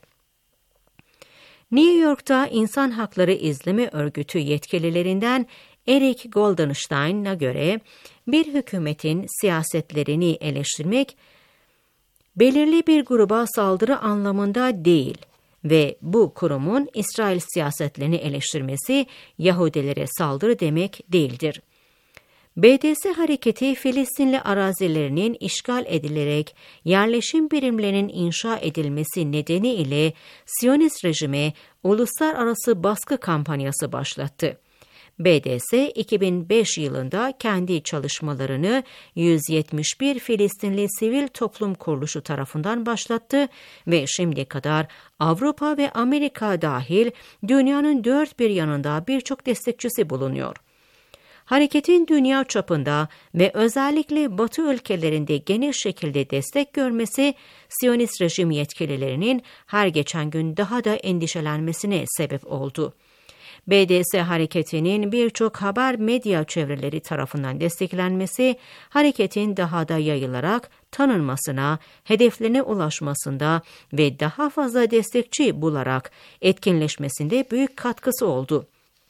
New York'ta İnsan Hakları İzleme Örgütü yetkililerinden Eric Goldenstein'a göre bir hükümetin siyasetlerini eleştirmek belirli bir gruba saldırı anlamında değil ve bu kurumun İsrail siyasetlerini eleştirmesi Yahudilere saldırı demek değildir. BDS hareketi Filistinli arazilerinin işgal edilerek yerleşim birimlerinin inşa edilmesi nedeniyle Siyonist rejime uluslararası baskı kampanyası başlattı. BDS 2005 yılında kendi çalışmalarını 171 Filistinli sivil toplum kuruluşu tarafından başlattı ve şimdiye kadar Avrupa ve Amerika dahil dünyanın dört bir yanında birçok destekçisi bulunuyor. Hareketin dünya çapında ve özellikle Batı ülkelerinde geniş şekilde destek görmesi, Siyonist rejim yetkililerinin her geçen gün daha da endişelenmesine sebep oldu. BDS hareketinin birçok haber medya çevreleri tarafından desteklenmesi, hareketin daha da yayılarak tanınmasına, hedeflerine ulaşmasında ve daha fazla destekçi bularak etkinleşmesinde büyük katkısı oldu.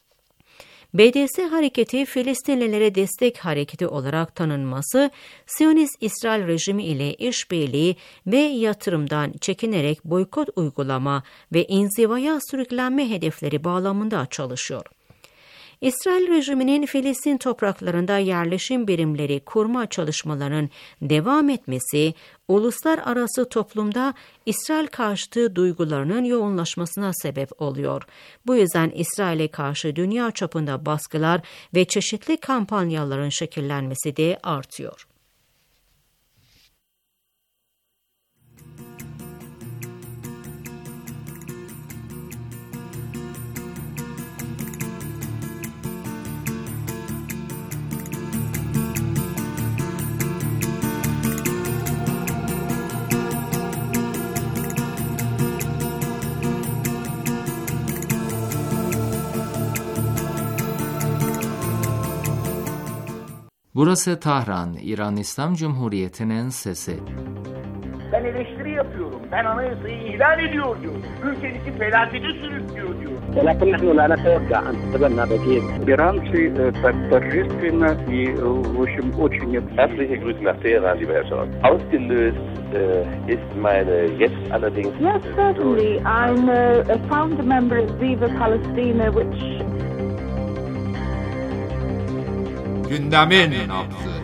BDS hareketi Filistinlilere destek hareketi olarak tanınması, Siyonist İsrail rejimi ile işbirliği ve yatırımdan çekinerek boykot uygulama ve inzivaya sürüklenme hedefleri bağlamında çalışıyor. İsrail rejiminin Filistin topraklarında yerleşim birimleri kurma çalışmalarının devam etmesi, uluslararası toplumda İsrail karşıtı duygularının yoğunlaşmasına sebep oluyor. Bu yüzden İsrail'e karşı dünya çapında baskılar ve çeşitli kampanyaların şekillenmesi de artıyor. Burası Tahran, İran İslam Cumhuriyeti'nin sesi. Ben eleştiri yapıyorum. Ben anayasayı ihlal ediyor diyor. Ülkenizi felakete sürüklüyor diyor. ولكن نحن لا نتوقع أن تتبنى بديل. Iran торжественно и, в общем, очень... Herzliche Grüße nach Teheran, lieber Herr Scholz. Ausgelöst ist meine jetzt allerdings... Yes, certainly. I'm a founder member of Viva Palestina, which... Gündemin nabzı.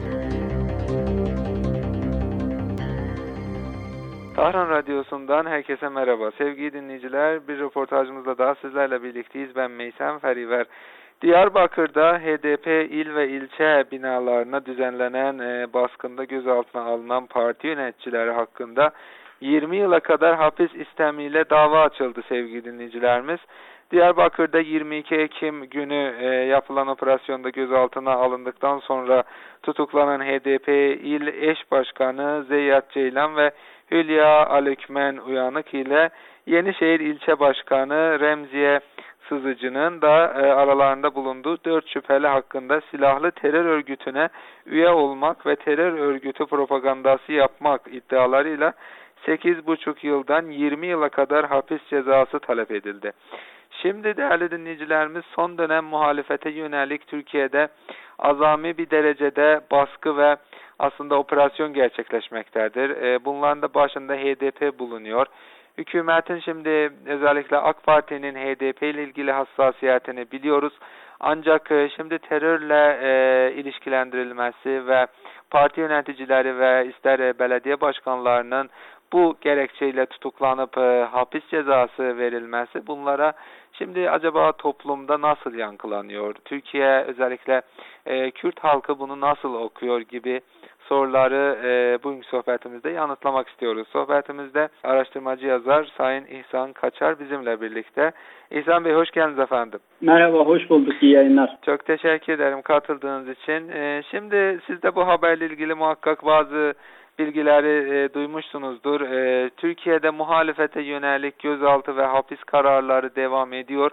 Tahran Radyosu'ndan herkese merhaba. Sevgili dinleyiciler, bir röportajımızla daha sizlerle birlikteyiz. Ben Meysem Feriver. Diyarbakır'da HDP il ve ilçe binalarına düzenlenen baskında gözaltına alınan parti yöneticileri hakkında 20 yıla kadar hapis istemiyle dava açıldı sevgili dinleyicilerimiz. Diyarbakır'da 22 Ekim günü yapılan operasyonda gözaltına alındıktan sonra tutuklanan HDP il eş başkanı Zeyyat Ceylan ve Hülya Alükmen Uyanık ile Yenişehir ilçe başkanı Remziye Sızıcı'nın da aralarında bulunduğu 4 şüpheli hakkında silahlı terör örgütüne üye olmak ve terör örgütü propagandası yapmak iddialarıyla 8,5 yıldan 20 yıla kadar hapis cezası talep edildi. Şimdi değerli dinleyicilerimiz, son dönem muhalefete yönelik Türkiye'de azami bir derecede baskı ve aslında operasyon gerçekleşmektedir. Bunların da başında HDP bulunuyor. Hükümetin şimdi özellikle AK Parti'nin HDP ile ilgili hassasiyetini biliyoruz. Ancak şimdi terörle ilişkilendirilmesi ve parti yöneticileri ve ister belediye başkanlarının bu gerekçeyle tutuklanıp hapis cezası verilmesi, bunlara şimdi acaba toplumda nasıl yankılanıyor? Türkiye özellikle Kürt halkı bunu nasıl okuyor gibi soruları bugünkü sohbetimizde yanıtlamak istiyoruz. Sohbetimizde araştırmacı yazar Sayın İhsan Kaçar bizimle birlikte. İhsan Bey, hoş geldiniz efendim. Merhaba, hoş bulduk. İyi yayınlar. Çok teşekkür ederim katıldığınız için. Şimdi siz de bu haberle ilgili muhakkak bazı bilgileri duymuşsunuzdur. Türkiye'de muhalefete yönelik gözaltı ve hapis kararları devam ediyor.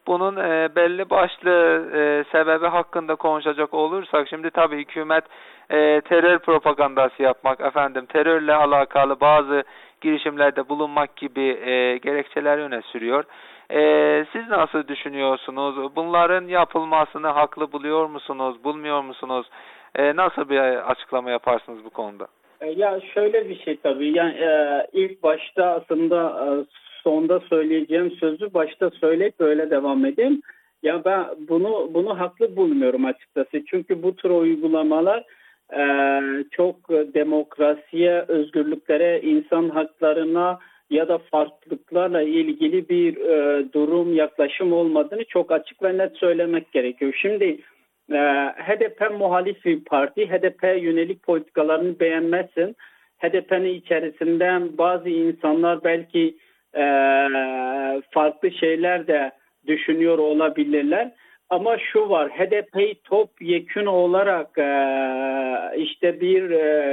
Bunun belli başlı sebebi hakkında konuşacak olursak, şimdi tabii hükümet terör propagandası yapmak, terörle alakalı bazı girişimlerde bulunmak gibi gerekçeler öne sürüyor. Siz nasıl düşünüyorsunuz? Bunların yapılmasını haklı buluyor musunuz, bulmuyor musunuz? Nasıl bir açıklama yaparsınız bu konuda? Ya şöyle bir şey tabii. Yani ilk başta aslında sonda söyleyeceğim sözü başta söyleyip böyle devam edeyim. Ya ben bunu haklı bulmuyorum açıkçası. Çünkü bu tür uygulamalar çok demokrasiye, özgürlüklere, insan haklarına ya da farklılıklarla ilgili bir durum, yaklaşım olmadığını çok açık ve net söylemek gerekiyor. Şimdi HDP muhalif bir parti, HDP yönelik politikalarını beğenmezsin. HDP'nin içerisinden bazı insanlar belki farklı şeyler de düşünüyor olabilirler. Ama şu var, HDP'yi topyekün olarak işte bir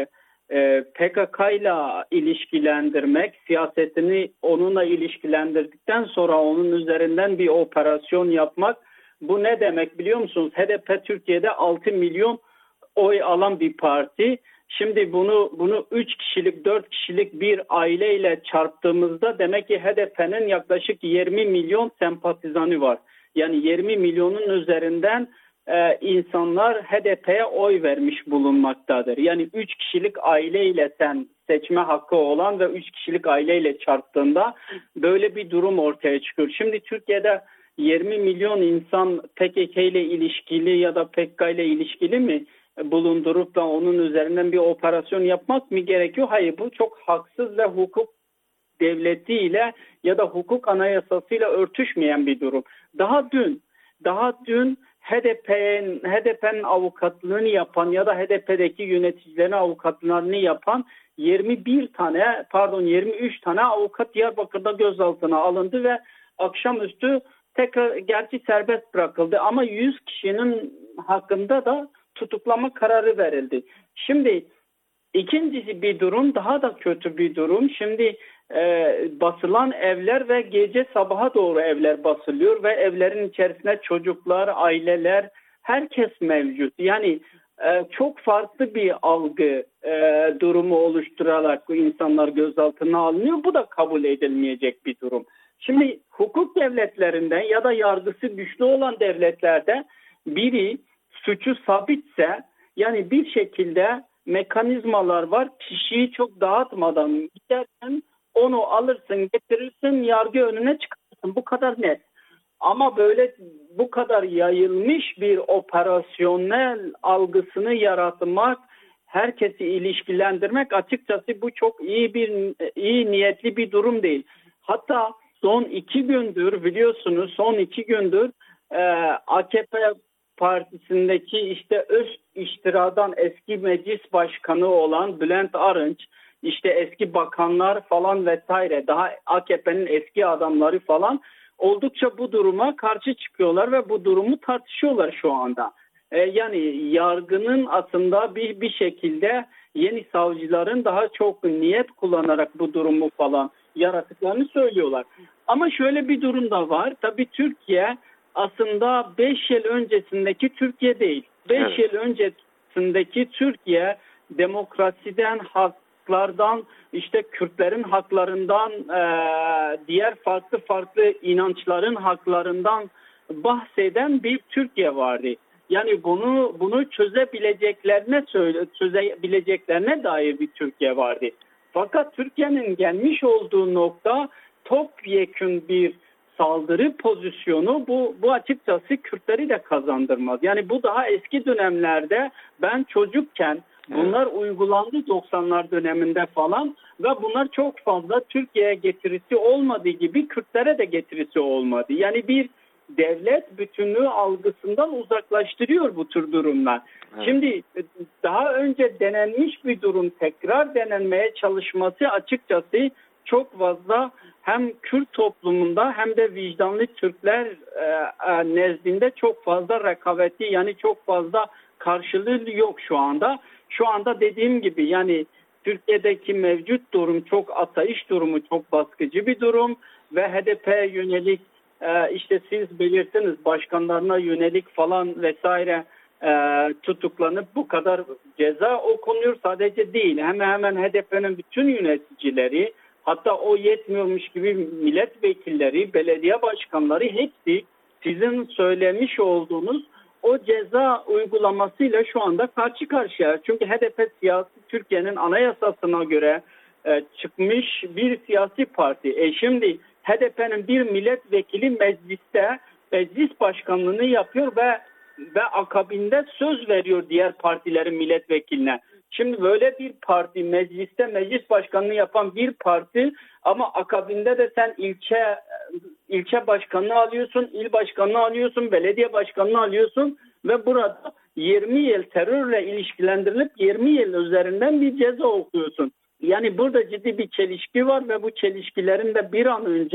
PKK ile ilişkilendirmek, siyasetini onunla ilişkilendirdikten sonra onun üzerinden bir operasyon yapmak, bu ne demek biliyor musunuz? HDP Türkiye'de 6 milyon oy alan bir parti. Şimdi bunu 3 kişilik, 4 kişilik bir aileyle çarptığımızda demek ki HDP'nin yaklaşık 20 milyon sempatizanı var. Yani 20 milyonun üzerinden insanlar HDP'ye oy vermiş bulunmaktadır. Yani 3 kişilik aileyle sen seçme hakkı olan ve 3 kişilik aileyle çarptığında böyle bir durum ortaya çıkıyor. Şimdi Türkiye'de 20 milyon insan PKK ile ilişkili ya da PKK ile ilişkili mi bulundurup da onun üzerinden bir operasyon yapmak mı gerekiyor? Hayır, bu çok haksız ve hukuk devletiyle ya da hukuk anayasasıyla örtüşmeyen bir durum. Daha dün HDP'nin avukatlığını yapan ya da HDP'deki yöneticilerin avukatlığını yapan 23 tane avukat Diyarbakır'da gözaltına alındı ve akşamüstü tekrar gerçi serbest bırakıldı ama 100 kişinin hakkında da tutuklama kararı verildi. Şimdi ikincisi bir durum, daha da kötü bir durum. Şimdi basılan evler ve gece sabaha doğru evler basılıyor ve evlerin içerisinde çocuklar, aileler, herkes mevcut. Yani çok farklı bir algı durumu oluşturarak bu insanlar gözaltına alınıyor. Bu da kabul edilmeyecek bir durum. Şimdi hukuk devletlerinden ya da yargısı güçlü olan devletlerde biri suçu sabitse, yani bir şekilde mekanizmalar var, kişiyi çok dağıtmadan gidersen onu alırsın, getirirsin, yargı önüne çıkarsın. Bu kadar net. Ama böyle bu kadar yayılmış bir operasyonel algısını yaratmak, herkesi ilişkilendirmek, açıkçası bu çok iyi niyetli bir durum değil. Hatta son 2 gündür biliyorsunuz, AKP partisindeki işte öz iştiradan eski meclis başkanı olan Bülent Arınç, işte eski bakanlar falan vesaire, daha AKP'nin eski adamları falan oldukça bu duruma karşı çıkıyorlar ve bu durumu tartışıyorlar şu anda. Yani yargının aslında bir şekilde yeni savcıların daha çok niyet kullanarak bu durumu falan yarattıklarını söylüyorlar. Ama şöyle bir durum da var. Tabii Türkiye aslında 5 yıl öncesindeki Türkiye değil. 5 yıl öncesindeki Türkiye demokrasiden, haklardan, işte Kürtlerin haklarından, diğer farklı inançların haklarından bahseden bir Türkiye vardı. Yani bunu çözebileceklerine dair bir Türkiye vardı. Fakat Türkiye'nin gelmiş olduğu nokta topyekün bir saldırı pozisyonu, bu açıkçası Kürtleri de kazandırmaz. Yani bu daha eski dönemlerde, ben çocukken bunlar uygulandı 90'lar döneminde falan ve bunlar çok fazla Türkiye'ye getirisi olmadığı gibi Kürtlere de getirisi olmadı. Yani bir devlet bütünlüğü algısından uzaklaştırıyor bu tür durumlar. Evet. Şimdi daha önce denenmiş bir durum tekrar denenmeye çalışması açıkçası çok fazla hem Kürt toplumunda hem de vicdanlı Türkler nezdinde çok fazla rekabeti, yani çok fazla karşılığı yok şu anda. Şu anda dediğim gibi yani Türkiye'deki mevcut durum çok asayiş durumu, çok baskıcı bir durum ve HDP yönelik işte siz belirttiniz başkanlarına yönelik falan vesaire tutuklanıp bu kadar ceza okunuyor. Sadece değil, hemen hemen HDP'nin bütün yöneticileri, hatta o yetmiyormuş gibi milletvekilleri, belediye başkanları hepsi sizin söylemiş olduğunuz o ceza uygulamasıyla şu anda karşı karşıya. Çünkü HDP siyasi Türkiye'nin anayasasına göre çıkmış bir siyasi parti. Şimdi HDP'nin bir milletvekili meclis başkanlığını yapıyor ve akabinde söz veriyor diğer partilerin milletvekiline. Şimdi böyle bir parti mecliste meclis başkanlığı yapan bir parti ama akabinde de sen ilçe başkanlığı alıyorsun, il başkanlığı alıyorsun, belediye başkanlığı alıyorsun ve burada 20 yıl terörle ilişkilendirilip 20 yıl üzerinden bir ceza okuyorsun. Yani burada ciddi bir çelişki var ve bu çelişkilerin de bir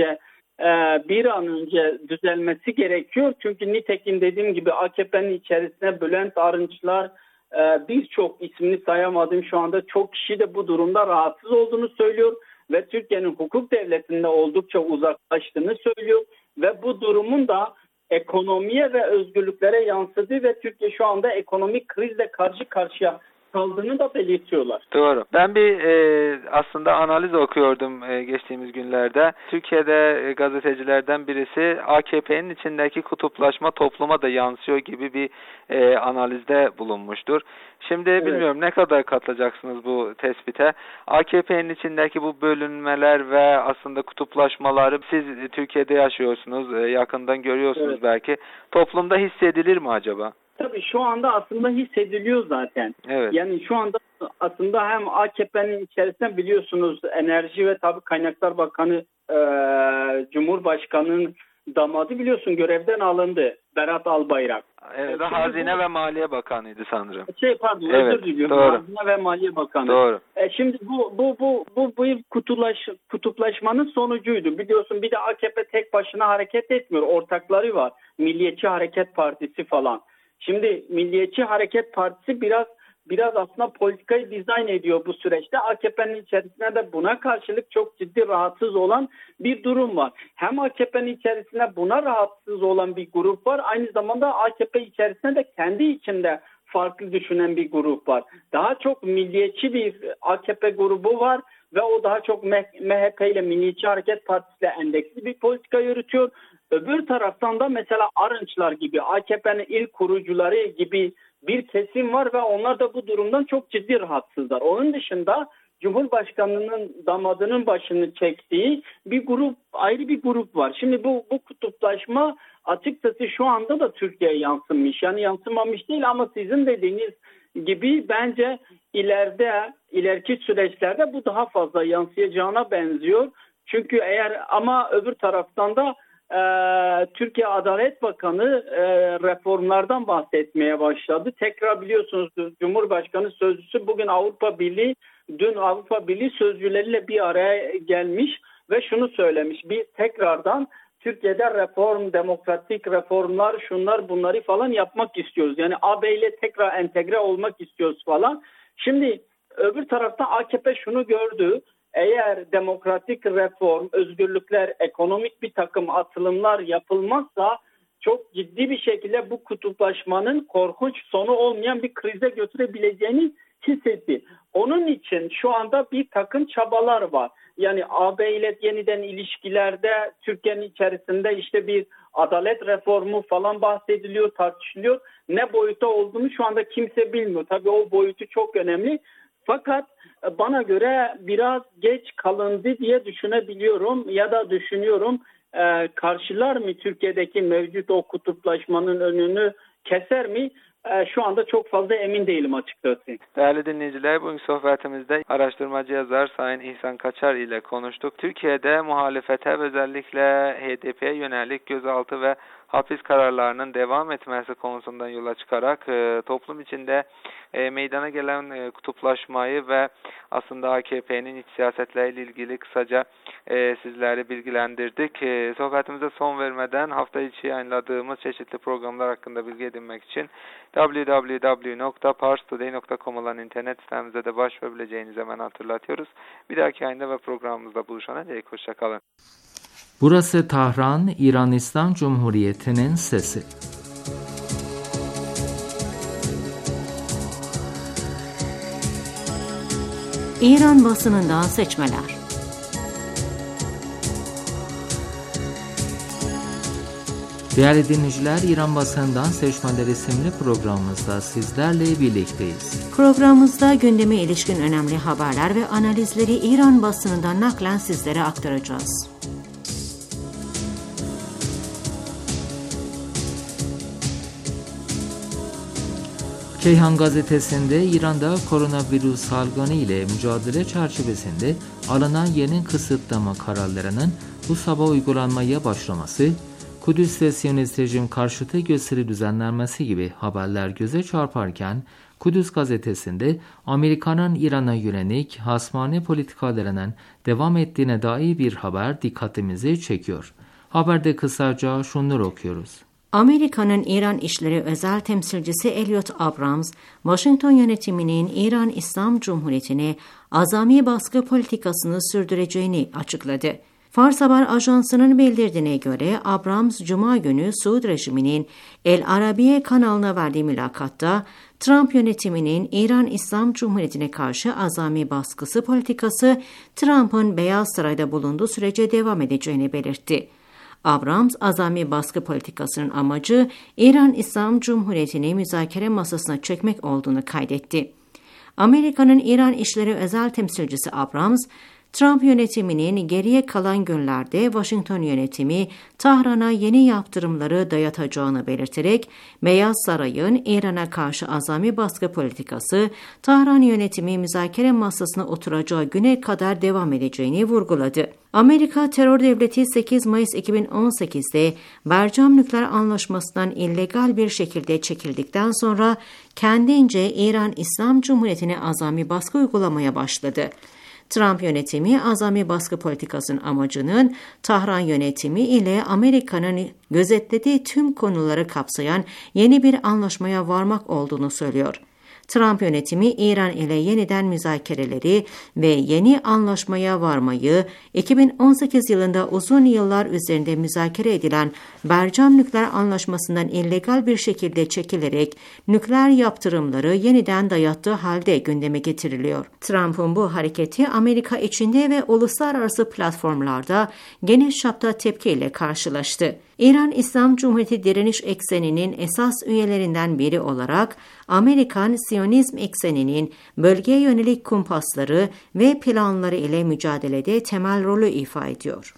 an önce düzelmesi gerekiyor. Çünkü nitekim dediğim gibi AKP'nin içerisine Bülent Arınçlar, birçok ismini sayamadım şu anda, çok kişi de bu durumda rahatsız olduğunu söylüyor ve Türkiye'nin hukuk devletinde oldukça uzaklaştığını söylüyor ve bu durumun da ekonomiye ve özgürlüklere yansıdığı ve Türkiye şu anda ekonomik krizle karşı karşıya kaldığını da belirtiyorlar. Doğru. Ben bir aslında analiz okuyordum geçtiğimiz günlerde. Türkiye'de gazetecilerden birisi AKP'nin içindeki kutuplaşma topluma da yansıyor gibi bir analizde bulunmuştur. Şimdi bilmiyorum ne kadar katılacaksınız bu tespite. AKP'nin içindeki bu bölünmeler ve aslında kutuplaşmaları siz Türkiye'de yaşıyorsunuz, yakından görüyorsunuz belki. Toplumda hissedilir mi acaba? Tabii şu anda aslında hissediliyor zaten. Evet. Yani şu anda aslında hem AKP'nin içerisinde biliyorsunuz Enerji ve Tabii Kaynaklar Bakanı Cumhurbaşkanı'nın damadı biliyorsun görevden alındı. Berat Albayrak. Evet, Hazine ve Maliye Bakanı'ydı sanırım. Özür diliyorum. Doğru. Hazine ve Maliye Bakanı. Doğru. Şimdi bu bir kutuplaşmanın sonucuydu. Biliyorsun bir de AKP tek başına hareket etmiyor. Ortakları var. Milliyetçi Hareket Partisi falan. Şimdi Milliyetçi Hareket Partisi biraz aslında politikayı dizayn ediyor bu süreçte. AKP'nin içerisinde de buna karşılık çok ciddi rahatsız olan bir durum var. Hem AKP'nin içerisinde buna rahatsız olan bir grup var. Aynı zamanda AKP içerisinde de kendi içinde farklı düşünen bir grup var. Daha çok milliyetçi bir AKP grubu var ve o daha çok MHP ile Milliyetçi Hareket Partisi ile endeksli bir politika yürütüyor. Öbür taraftan da mesela Arınçlar gibi, AKP'nin ilk kurucuları gibi bir kesim var ve onlar da bu durumdan çok ciddi rahatsızlar. Onun dışında Cumhurbaşkanı'nın damadının başını çektiği bir grup, ayrı bir grup var. Şimdi bu kutuplaşma açıkçası şu anda da Türkiye'ye yansımış. Yani yansımamış değil ama sizin dediğiniz gibi bence ileriki süreçlerde bu daha fazla yansıyacağına benziyor. Çünkü ama öbür taraftan da Türkiye Adalet Bakanı reformlardan bahsetmeye başladı. Tekrar biliyorsunuz Cumhurbaşkanı Sözcüsü bugün dün Avrupa Birliği sözcüleriyle bir araya gelmiş ve şunu söylemiş. Biz tekrardan Türkiye'de demokratik reformlar, şunlar bunları falan yapmak istiyoruz. Yani AB ile tekrar entegre olmak istiyoruz falan. Şimdi öbür tarafta AKP şunu gördü. Eğer demokratik reform, özgürlükler, ekonomik bir takım atılımlar yapılmazsa çok ciddi bir şekilde bu kutuplaşmanın korkunç sonu olmayan bir krize götürebileceğini hissetti. Onun için şu anda bir takım çabalar var. Yani AB ile yeniden ilişkilerde Türkiye'nin içerisinde işte bir adalet reformu falan bahsediliyor, tartışılıyor. Ne boyuta olduğunu şu anda kimse bilmiyor. Tabii o boyutu çok önemli. Fakat bana göre biraz geç kalındı diye düşünebiliyorum ya da düşünüyorum. Karşılar mı Türkiye'deki mevcut o kutuplaşmanın önünü keser mi? Şu anda çok fazla emin değilim açıkçası. Değerli dinleyiciler, bugünkü sohbetimizde araştırmacı yazar Sayın İhsan Kaçar ile konuştuk. Türkiye'de muhalefete özellikle HDP'ye yönelik gözaltı ve hapis kararlarının devam etmesi konusundan yola çıkarak toplum içinde meydana gelen kutuplaşmayı ve aslında AKP'nin iç siyasetleriyle ilgili kısaca sizleri bilgilendirdik. Sohbetimize son vermeden hafta içi yayınladığımız çeşitli programlar hakkında bilgi edinmek için www.parstoday.com olan internet sitemize de başvurabileceğinizi hemen hatırlatıyoruz. Bir dahaki yayında ve programımızda buluşana dek hoşça kalın. Burası Tahran, İran İslam Cumhuriyeti'nin sesi. İran basınından seçmeler. Değerli dinleyiciler, İran basınından seçmeler isimli programımızda sizlerle birlikteyiz. Programımızda gündeme ilişkin önemli haberler ve analizleri İran basınından naklen sizlere aktaracağız. Keyhan gazetesinde İran'da koronavirüs salgını ile mücadele çerçevesinde alınan yeni kısıtlama kararlarının bu sabah uygulanmaya başlaması, Kudüs'te Siyonist rejim karşıtı gösteri düzenlenmesi gibi haberler göze çarparken, Kudüs gazetesinde Amerika'nın İran'a yönelik hasmane politikalarının devam ettiğine dair bir haber dikkatimizi çekiyor. Haberde kısaca şunları okuyoruz. Amerika'nın İran İşleri Özel Temsilcisi Elliot Abrams, Washington yönetiminin İran İslam Cumhuriyeti'ne azami baskı politikasını sürdüreceğini açıkladı. Fars Haber Ajansı'nın bildirdiğine göre Abrams, Cuma günü Suud rejiminin El Arabiye kanalına verdiği mülakatta, Trump yönetiminin İran İslam Cumhuriyeti'ne karşı azami baskısı politikası Trump'ın Beyaz Saray'da bulunduğu sürece devam edeceğini belirtti. Abrams, azami baskı politikasının amacı İran İslam Cumhuriyeti'ni müzakere masasına çekmek olduğunu kaydetti. Amerika'nın İran İşleri Özel Temsilcisi Abrams, Trump yönetiminin geriye kalan günlerde Washington yönetimi Tahran'a yeni yaptırımları dayatacağını belirterek, Beyaz Saray'ın İran'a karşı azami baskı politikası Tahran yönetimi müzakere masasına oturacağı güne kadar devam edeceğini vurguladı. Amerika terör devleti 8 Mayıs 2018'de Bercam Nükleer Anlaşması'ndan illegal bir şekilde çekildikten sonra kendince İran İslam Cumhuriyeti'ne azami baskı uygulamaya başladı. Trump yönetimi azami baskı politikasının amacının Tahran yönetimi ile Amerika'nın gözetlediği tüm konuları kapsayan yeni bir anlaşmaya varmak olduğunu söylüyor. Trump yönetimi İran ile yeniden müzakereleri ve yeni anlaşmaya varmayı 2018 yılında uzun yıllar üzerinde müzakere edilen Bercam Nükleer Anlaşması'ndan illegal bir şekilde çekilerek nükleer yaptırımları yeniden dayattığı halde gündeme getiriliyor. Trump'ın bu hareketi Amerika içinde ve uluslararası platformlarda geniş çapta tepkiyle karşılaştı. İran İslam Cumhuriyeti direniş ekseninin esas üyelerinden biri olarak Amerikan Siyonizm ekseninin bölgeye yönelik kumpasları ve planları ile mücadelede temel rolü ifa ediyor.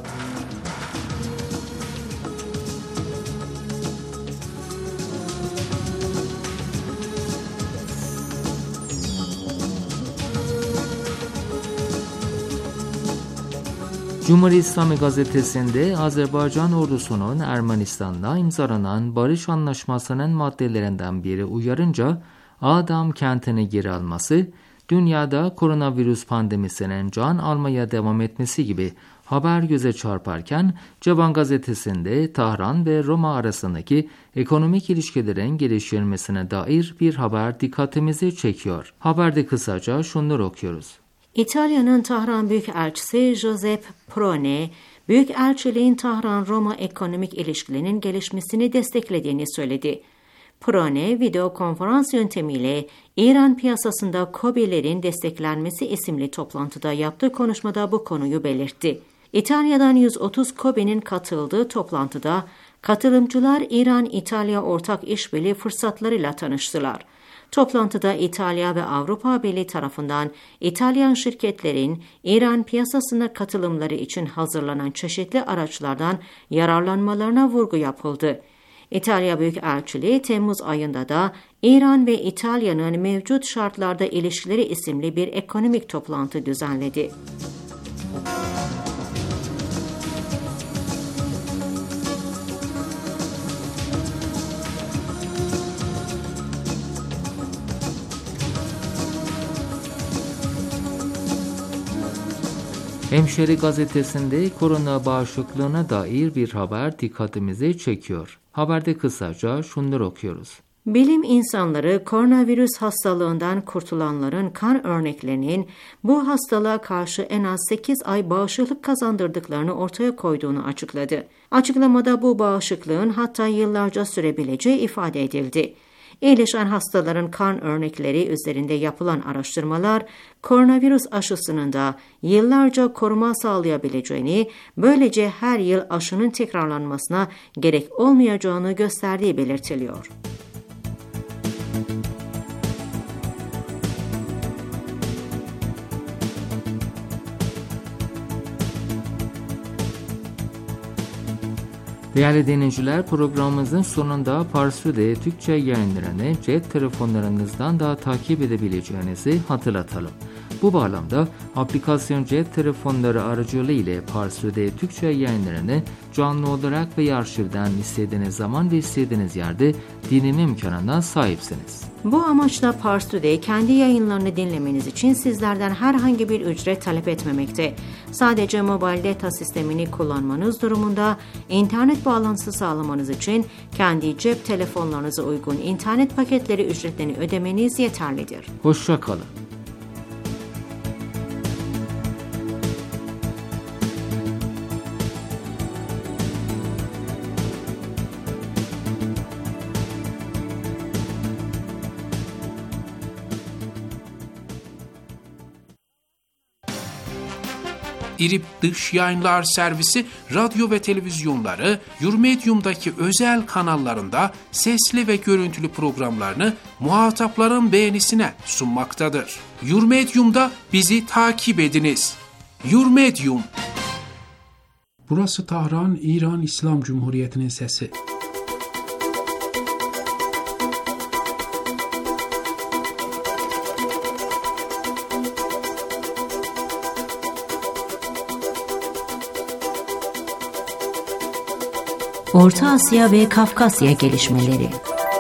Cumhuriyet İslami gazetesinde Azerbaycan ordusunun Ermenistan'la imzalanan barış anlaşmasının maddelerinden biri uyarınca Ağdam kentini geri alması, dünyada koronavirüs pandemisinin can almaya devam etmesi gibi haber göze çarparken Cevan gazetesinde Tahran ve Roma arasındaki ekonomik ilişkilerin geliştirilmesine dair bir haber dikkatimizi çekiyor. Haberde kısaca şunları okuyoruz. İtalya'nın Tahran Büyükelçisi Giuseppe Prone, Büyükelçiliğin Tahran-Roma ekonomik ilişkilerinin gelişmesini desteklediğini söyledi. Prone, video konferans yöntemiyle İran piyasasında KOBİ'lerin desteklenmesi isimli toplantıda yaptığı konuşmada bu konuyu belirtti. İtalya'dan 130 KOBİ'nin katıldığı toplantıda katılımcılar İran-İtalya ortak işbirliği fırsatlarıyla tanıştılar. Toplantıda İtalya ve Avrupa Birliği tarafından İtalyan şirketlerin İran piyasasına katılımları için hazırlanan çeşitli araçlardan yararlanmalarına vurgu yapıldı. İtalya Büyükelçiliği Temmuz ayında da İran ve İtalya'nın mevcut şartlarda ilişkileri isimli bir ekonomik toplantı düzenledi. Hemşeri gazetesinde korona bağışıklığına dair bir haber dikkatimizi çekiyor. Haberde kısaca şunları okuyoruz. Bilim insanları koronavirüs hastalığından kurtulanların kan örneklerinin bu hastalığa karşı en az 8 ay bağışıklık kazandırdıklarını ortaya koyduğunu açıkladı. Açıklamada bu bağışıklığın hatta yıllarca sürebileceği ifade edildi. İyileşen hastaların kan örnekleri üzerinde yapılan araştırmalar, koronavirüs aşısının da yıllarca koruma sağlayabileceğini, böylece her yıl aşının tekrarlanmasına gerek olmayacağını gösterdiği belirtiliyor. Değerli dinleyiciler, programımızın sonunda Parsu'da Türkçe yayınlarını cep telefonlarınızdan da takip edebileceğinizi hatırlatalım. Bu bağlamda aplikasyon cep telefonları aracılığıyla Parsu'da Türkçe yayınlarını canlı olarak ve arşivden istediğiniz zaman ve istediğiniz yerde dinleme imkanına sahipsiniz. Bu amaçla Parsu'da kendi yayınlarını dinlemeniz için sizlerden herhangi bir ücret talep etmemekte. Sadece mobil data sistemini kullanmanız durumunda internet bağlantısı sağlamanız için kendi cep telefonlarınıza uygun internet paketleri ücretlerini ödemeniz yeterlidir. Hoşça kalın. İRİB Dış Yayınlar Servisi radyo ve televizyonları Yurmedium'daki özel kanallarında sesli ve görüntülü programlarını muhatapların beğenisine sunmaktadır. Yurmedium'da bizi takip ediniz. Yurmedium. Burası Tahran, İran İslam Cumhuriyeti'nin sesi. Orta Asya ve Kafkasya gelişmeleri.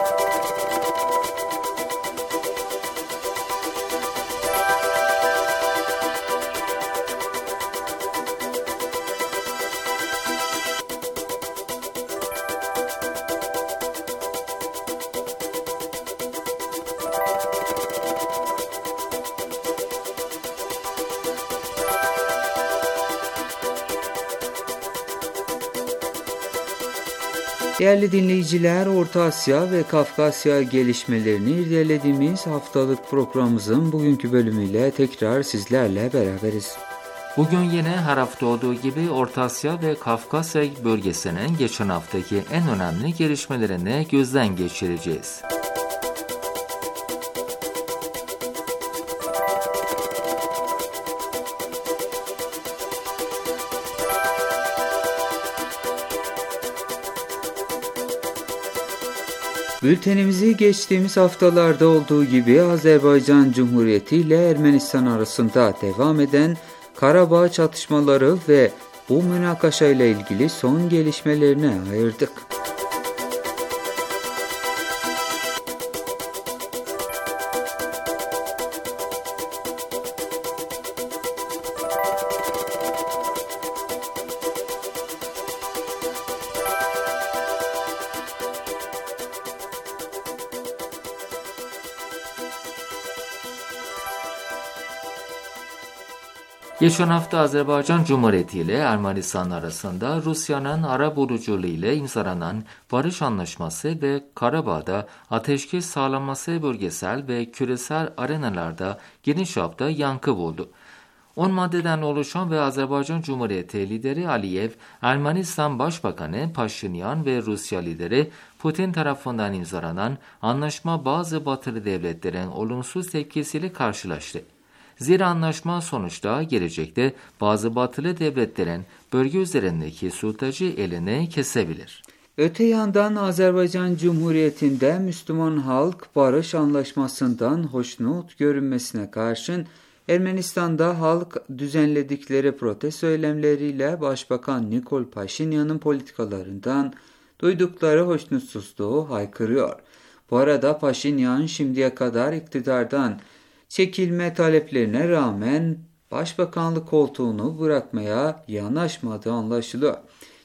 Değerli dinleyiciler, Orta Asya ve Kafkasya gelişmelerini irdelediğimiz haftalık programımızın bugünkü bölümüyle tekrar sizlerle beraberiz. Bugün yine her hafta olduğu gibi Orta Asya ve Kafkasya bölgesinin geçen haftaki en önemli gelişmelerini gözden geçireceğiz. Bültenimizi geçtiğimiz haftalarda olduğu gibi Azerbaycan Cumhuriyeti ile Ermenistan arasında devam eden Karabağ çatışmaları ve bu münakaşa ile ilgili son gelişmelerine ayırdık. Geçen hafta Azerbaycan Cumhuriyeti ile Ermenistan arasında Rusya'nın arabuluculuğu ile imzalanan barış anlaşması ve Karabağ'da ateşkes sağlanması bölgesel ve küresel arenalarda geniş çapta yankı buldu. 10 maddeden oluşan ve Azerbaycan Cumhuriyeti lideri Aliyev, Ermenistan Başbakanı Paşinyan ve Rusya lideri Putin tarafından imzalanan anlaşma bazı batılı devletlerin olumsuz tepkisiyle karşılaştı. Zira anlaşma sonuçta gelecekte bazı batılı devletlerin bölge üzerindeki sultacı elini kesebilir. Öte yandan Azerbaycan Cumhuriyeti'nde Müslüman halk barış anlaşmasından hoşnut görünmesine karşın Ermenistan'da halk düzenledikleri protesto eylemleriyle Başbakan Nikol Paşinyan'ın politikalarından duydukları hoşnutsuzluğu haykırıyor. Bu arada Paşinyan şimdiye kadar iktidardan çekilme taleplerine rağmen başbakanlık koltuğunu bırakmaya yanaşmadığı anlaşılıyor.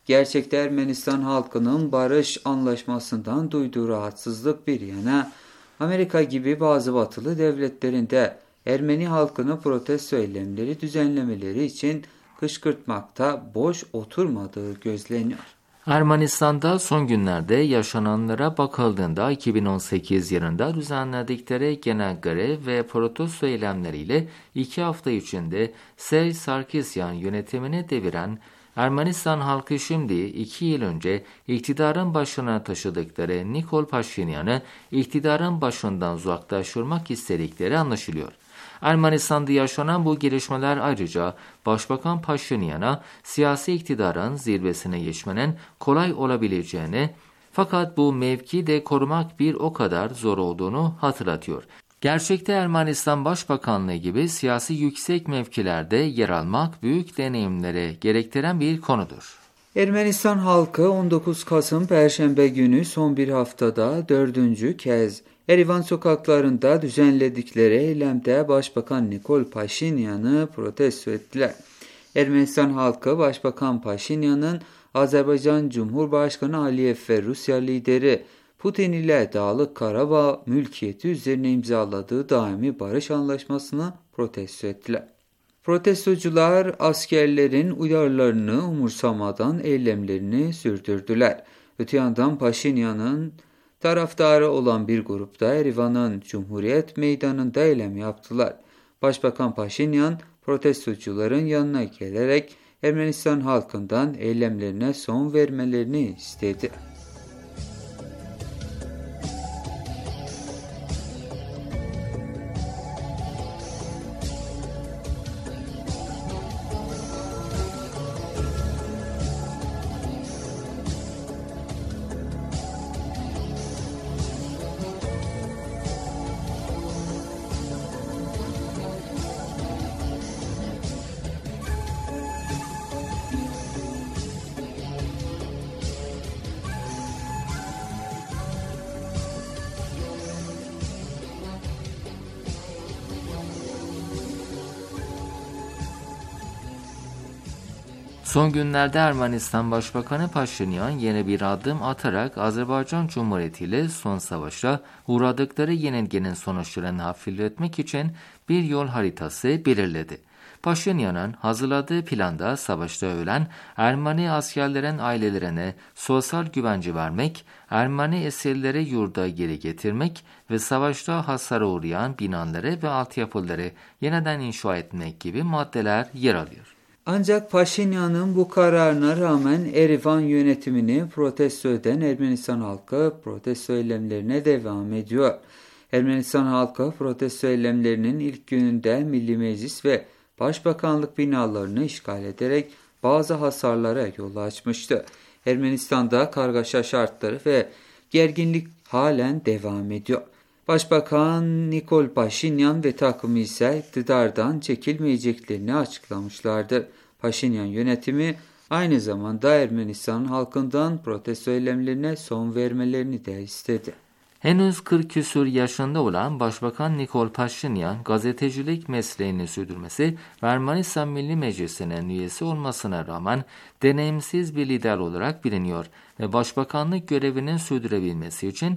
Gerçekte Ermenistan halkının barış anlaşmasından duyduğu rahatsızlık bir yana, Amerika gibi bazı batılı devletlerinde Ermeni halkını protesto eylemleri düzenlemeleri için kışkırtmakta boş oturmadığı gözleniyor. Ermenistan'da son günlerde yaşananlara bakıldığında 2018 yılında düzenledikleri genel grev ve protesto eylemleriyle 2 hafta içinde Serj Sarkisyan yönetimini deviren Ermenistan halkı şimdi 2 yıl önce iktidarın başına taşıdıkları Nikol Paşinyan'ı iktidarın başından uzaklaştırmak istedikleri anlaşılıyor. Ermenistan'da yaşanan bu gelişmeler ayrıca Başbakan Paşinyan'a siyasi iktidarın zirvesine geçmenin kolay olabileceğini, fakat bu mevkiyi de korumak bir o kadar zor olduğunu hatırlatıyor. Gerçekte Ermenistan Başbakanlığı gibi siyasi yüksek mevkilerde yer almak büyük deneyimleri gerektiren bir konudur. Ermenistan halkı 19 Kasım Perşembe günü son bir haftada 4. kez Erivan sokaklarında düzenledikleri eylemde Başbakan Nikol Paşinyan'ı protesto ettiler. Ermenistan halkı Başbakan Paşinyan'ın Azerbaycan Cumhurbaşkanı Aliyev ve Rusya lideri Putin ile Dağlık Karabağ mülkiyeti üzerine imzaladığı daimi barış anlaşmasını protesto ettiler. Protestocular askerlerin uyarılarını umursamadan eylemlerini sürdürdüler. Öte yandan Paşinyan'ın taraftarı olan bir grupta Erivan'ın Cumhuriyet Meydanı'nda eylem yaptılar. Başbakan Paşinyan protestocuların yanına gelerek Ermenistan halkından eylemlerine son vermelerini istedi. Son günlerde Ermenistan Başbakanı Paşinyan yeni bir adım atarak Azerbaycan Cumhuriyeti ile son savaşta uğradıkları yenilginin sonuçlarını hafifletmek için bir yol haritası belirledi. Paşinyan'ın hazırladığı planda savaşta ölen Ermeni askerlerin ailelerine sosyal güvence vermek, Ermeni esirleri yurda geri getirmek ve savaşta hasara uğrayan binaları ve altyapıları yeniden inşa etmek gibi maddeler yer alıyor. Ancak Paşinyan'ın bu kararına rağmen Erivan yönetimini protesto eden Ermenistan halkı protesto eylemlerine devam ediyor. Ermenistan halkı protesto eylemlerinin ilk gününde Milli Meclis ve Başbakanlık binalarını işgal ederek bazı hasarlara yol açmıştı. Ermenistan'da kargaşa şartları ve gerginlik halen devam ediyor. Başbakan Nikol Paşinyan ve takımı ise iktidardan çekilmeyeceklerini açıklamışlardı. Paşinyan yönetimi aynı zamanda Ermenistan halkından protesto eylemlerine son vermelerini de istedi. Henüz 40 küsur yaşında olan Başbakan Nikol Paşinyan gazetecilik mesleğini sürdürmesi ve Ermenistan Milli Meclisi'nin üyesi olmasına rağmen deneyimsiz bir lider olarak biliniyor ve başbakanlık görevinin sürdürebilmesi için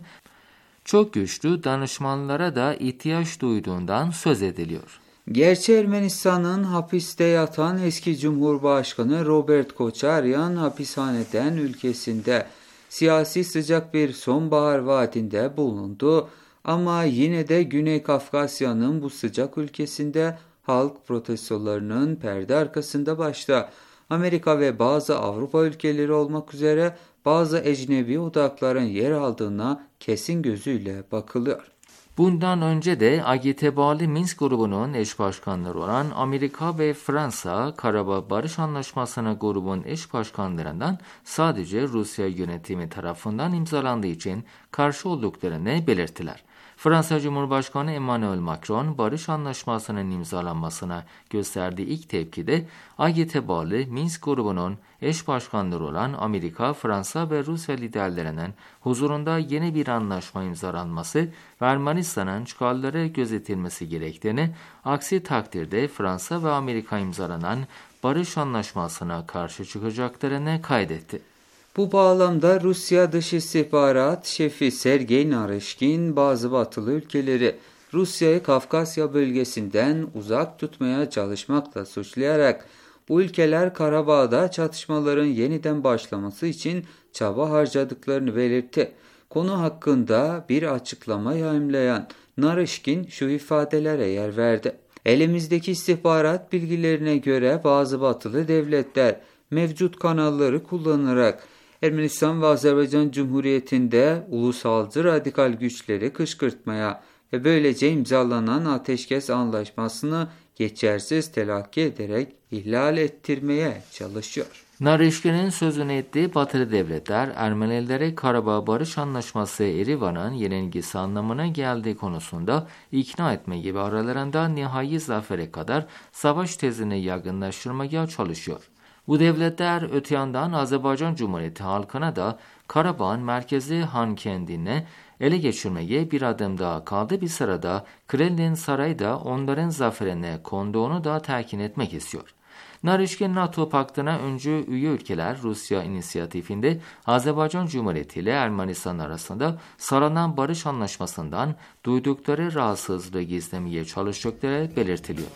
çok güçlü danışmanlara da ihtiyaç duyduğundan söz ediliyor. Gerçi Ermenistan'ın hapiste yatan eski Cumhurbaşkanı Robert Koçaryan hapishaneden ülkesinde siyasi sıcak bir sonbahar vaadinde bulundu ama yine de Güney Kafkasya'nın bu sıcak ülkesinde halk protestolarının perde arkasında başta Amerika ve bazı Avrupa ülkeleri olmak üzere bazı ecnebi odakların yer aldığına kesin gözüyle bakılıyor. Bundan önce de AGT bağlı Minsk grubunun eş başkanları olan Amerika ve Fransa, Karabağ Barış Anlaşması'na grubun eş başkanlarından sadece Rusya yönetimi tarafından imzalandığı için karşı olduklarını belirttiler. Fransa Cumhurbaşkanı Emmanuel Macron, barış anlaşmasının imzalanmasına gösterdiği ilk tepkide AGT bağlı Minsk grubunun eş başkanları olan Amerika, Fransa ve Rusya liderlerinin huzurunda yeni bir anlaşma imzalanması ve Ermenistan'ın çıkarları gözetilmesi gerektiğini, aksi takdirde Fransa ve Amerika imzalanan barış anlaşmasına karşı çıkacaklarını kaydetti. Bu bağlamda Rusya Dış İstihbarat Şefi Sergey Narishkin bazı batılı ülkeleri Rusya'yı Kafkasya bölgesinden uzak tutmaya çalışmakla suçlayarak bu ülkeler Karabağ'da çatışmaların yeniden başlaması için çaba harcadıklarını belirtti. Konu hakkında bir açıklama yayımlayan Narishkin şu ifadelere yer verdi. Elimizdeki istihbarat bilgilerine göre bazı batılı devletler mevcut kanalları kullanarak Ermenistan ve Azerbaycan Cumhuriyeti'nde ulusalcı radikal güçleri kışkırtmaya ve böylece imzalanan ateşkes anlaşmasını geçersiz telakki ederek ihlal ettirmeye çalışıyor. Narishkin'in sözünü ettiği batılı devletler Ermenilere Karabağ Barış Anlaşması Erivan'ın yenilgisi anlamına geldiği konusunda ikna etme gibi aralarında nihai zafere kadar savaş tezini yaygınlaştırmaya çalışıyor. Bu devletler öte yandan Azerbaycan Cumhuriyeti halkına da Karabağ'ın merkezi Hankendin'e ele geçirmeye bir adım daha kaldı. Bir sırada Kremlin Sarayı da onların zaferine konduğunu da telkin etmek istiyor. Narishkin NATO paktına öncü üye ülkeler Rusya inisiyatifinde Azerbaycan Cumhuriyeti ile Ermenistan arasında sağlanan barış anlaşmasından duydukları rahatsızlığı gizlemeye çalıştıkları belirtiliyor.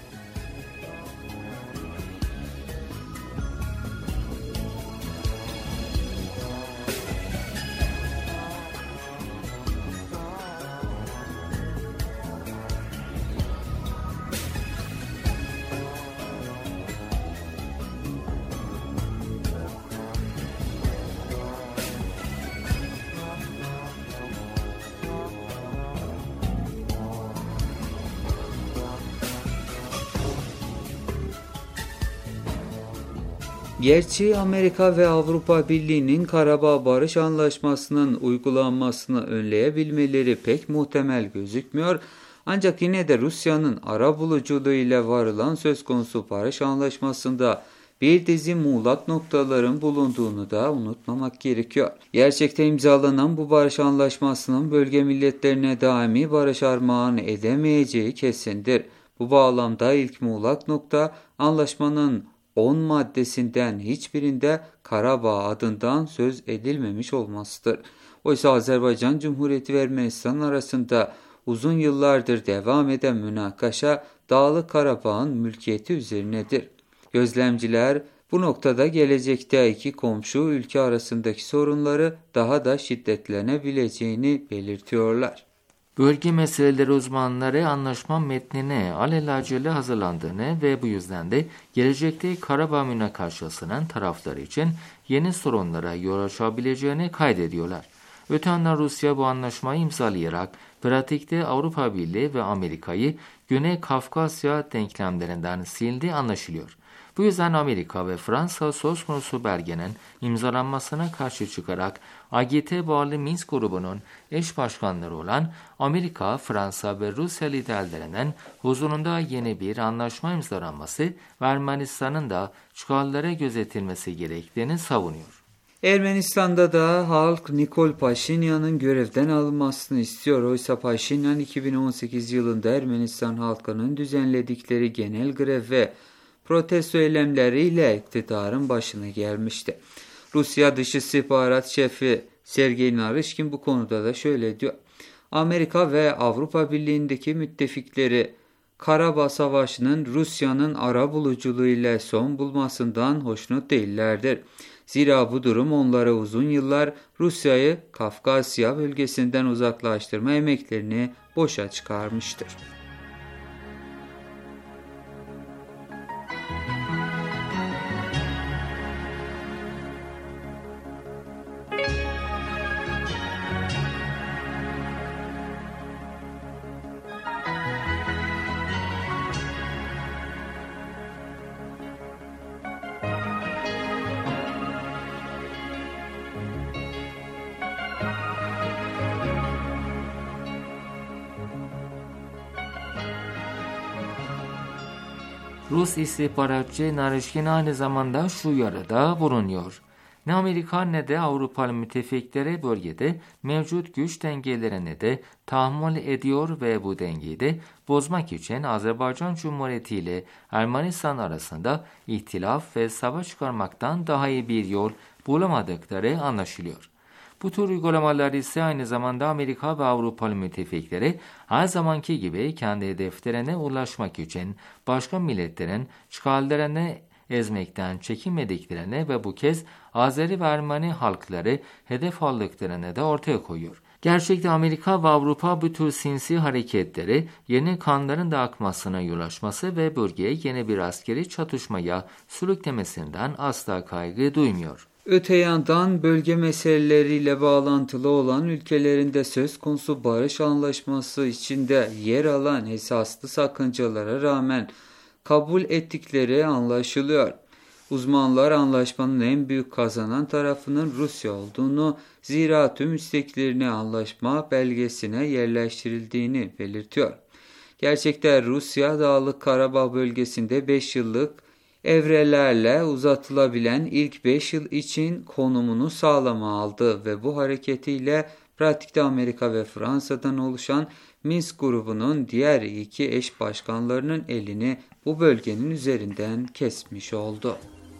Gerçi Amerika ve Avrupa Birliği'nin Karabağ Barış Anlaşması'nın uygulanmasını önleyebilmeleri pek muhtemel gözükmüyor. Ancak yine de Rusya'nın arabuluculuğu ile varılan söz konusu barış anlaşmasında bir dizi muğlak noktaların bulunduğunu da unutmamak gerekiyor. Gerçekte imzalanan bu barış anlaşmasının bölge milletlerine daimi barış armağan edemeyeceği kesindir. Bu bağlamda ilk muğlak nokta anlaşmanın 10 maddesinden hiçbirinde Karabağ adından söz edilmemiş olmasıdır. Oysa Azerbaycan Cumhuriyeti ve Ermenistan arasında uzun yıllardır devam eden münakaşa Dağlık Karabağ'ın mülkiyeti üzerinedir. Gözlemciler bu noktada gelecekte iki komşu ülke arasındaki sorunları daha da şiddetlenebileceğini belirtiyorlar. Bölge meseleleri uzmanları anlaşma metnine alelacele hazırlandığını ve bu yüzden de gelecekte Karabağ münakaşasının tarafları için yeni sorunlara yol açabileceğini kaydediyorlar. Öte yandan Rusya bu anlaşmayı imzalayarak pratikte Avrupa Birliği ve Amerika'yı Güney Kafkasya denklemlerinden sildiği anlaşılıyor. Bu yüzden Amerika ve Fransa söz konusu belgenin imzalanmasına karşı çıkarak AGT bağlı Minsk grubunun eş başkanları olan Amerika, Fransa ve Rusya liderlerinin huzurunda yeni bir anlaşma imzalanması ve Ermenistan'ın da çıkarlara gözetilmesi gerektiğini savunuyor. Ermenistan'da da halk Nikol Paşinyan'ın görevden alınmasını istiyor. Oysa Paşinyan 2018 yılında Ermenistan halkının düzenledikleri genel grev ve protesto eylemleriyle iktidarın başına gelmişti. Rusya Dış İstihbarat Şefi Sergey Narishkin bu konuda da şöyle diyor. Amerika ve Avrupa Birliği'ndeki müttefikleri Karabağ Savaşı'nın Rusya'nın arabuluculuğu ile son bulmasından hoşnut değillerdir. Zira bu durum onlara uzun yıllar Rusya'yı Kafkasya bölgesinden uzaklaştırma emeklerini boşa çıkarmıştır. Rus istihbaratçı Narishkin aynı zamanda şu uyarıda bulunuyor. Ne Amerika ne de Avrupalı müttefikleri bölgede mevcut güç dengelerine de tahammül ediyor ve bu dengeyi de bozmak için Azerbaycan Cumhuriyeti ile Ermenistan arasında ihtilaf ve savaş çıkarmaktan daha iyi bir yol bulamadıkları anlaşılıyor. Bu tür uygulamalar ise aynı zamanda Amerika ve Avrupalı müttefikleri her zamanki gibi kendi hedeflerine ulaşmak için başka milletlerin çıkarlarını ezmekten çekinmediklerini ve bu kez Azeri ve Ermeni halkları hedef aldıklarını da ortaya koyuyor. Gerçekte Amerika ve Avrupa bu tür sinsi hareketleri yeni kanların da akmasına yol açması ve bölgeye yeni bir askeri çatışmaya sürüklemesinden asla kaygı duymuyor. Öte yandan bölge meseleleriyle bağlantılı olan ülkelerinde söz konusu barış anlaşması içinde yer alan esaslı sakıncalara rağmen kabul ettikleri anlaşılıyor. Uzmanlar anlaşmanın en büyük kazanan tarafının Rusya olduğunu, zira tüm isteklerini anlaşma belgesine yerleştirildiğini belirtiyor. Gerçekte Rusya Dağlık Karabağ bölgesinde 5 yıllık evrelerle uzatılabilen ilk 5 yıl için konumunu sağlama aldı ve bu hareketiyle pratikte Amerika ve Fransa'dan oluşan Minsk grubunun diğer iki eş başkanlarının elini bu bölgenin üzerinden kesmiş oldu.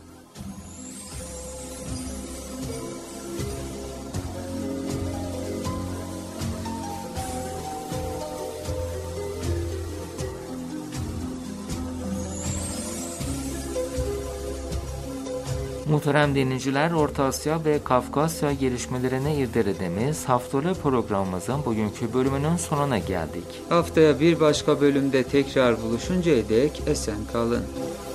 Muhterem dinleyiciler, Orta Asya ve Kafkasya gelişmelerine irdelediğimiz haftalık programımızın bugünkü bölümünün sonuna geldik. Haftaya bir başka bölümde tekrar buluşuncaya dek esen kalın.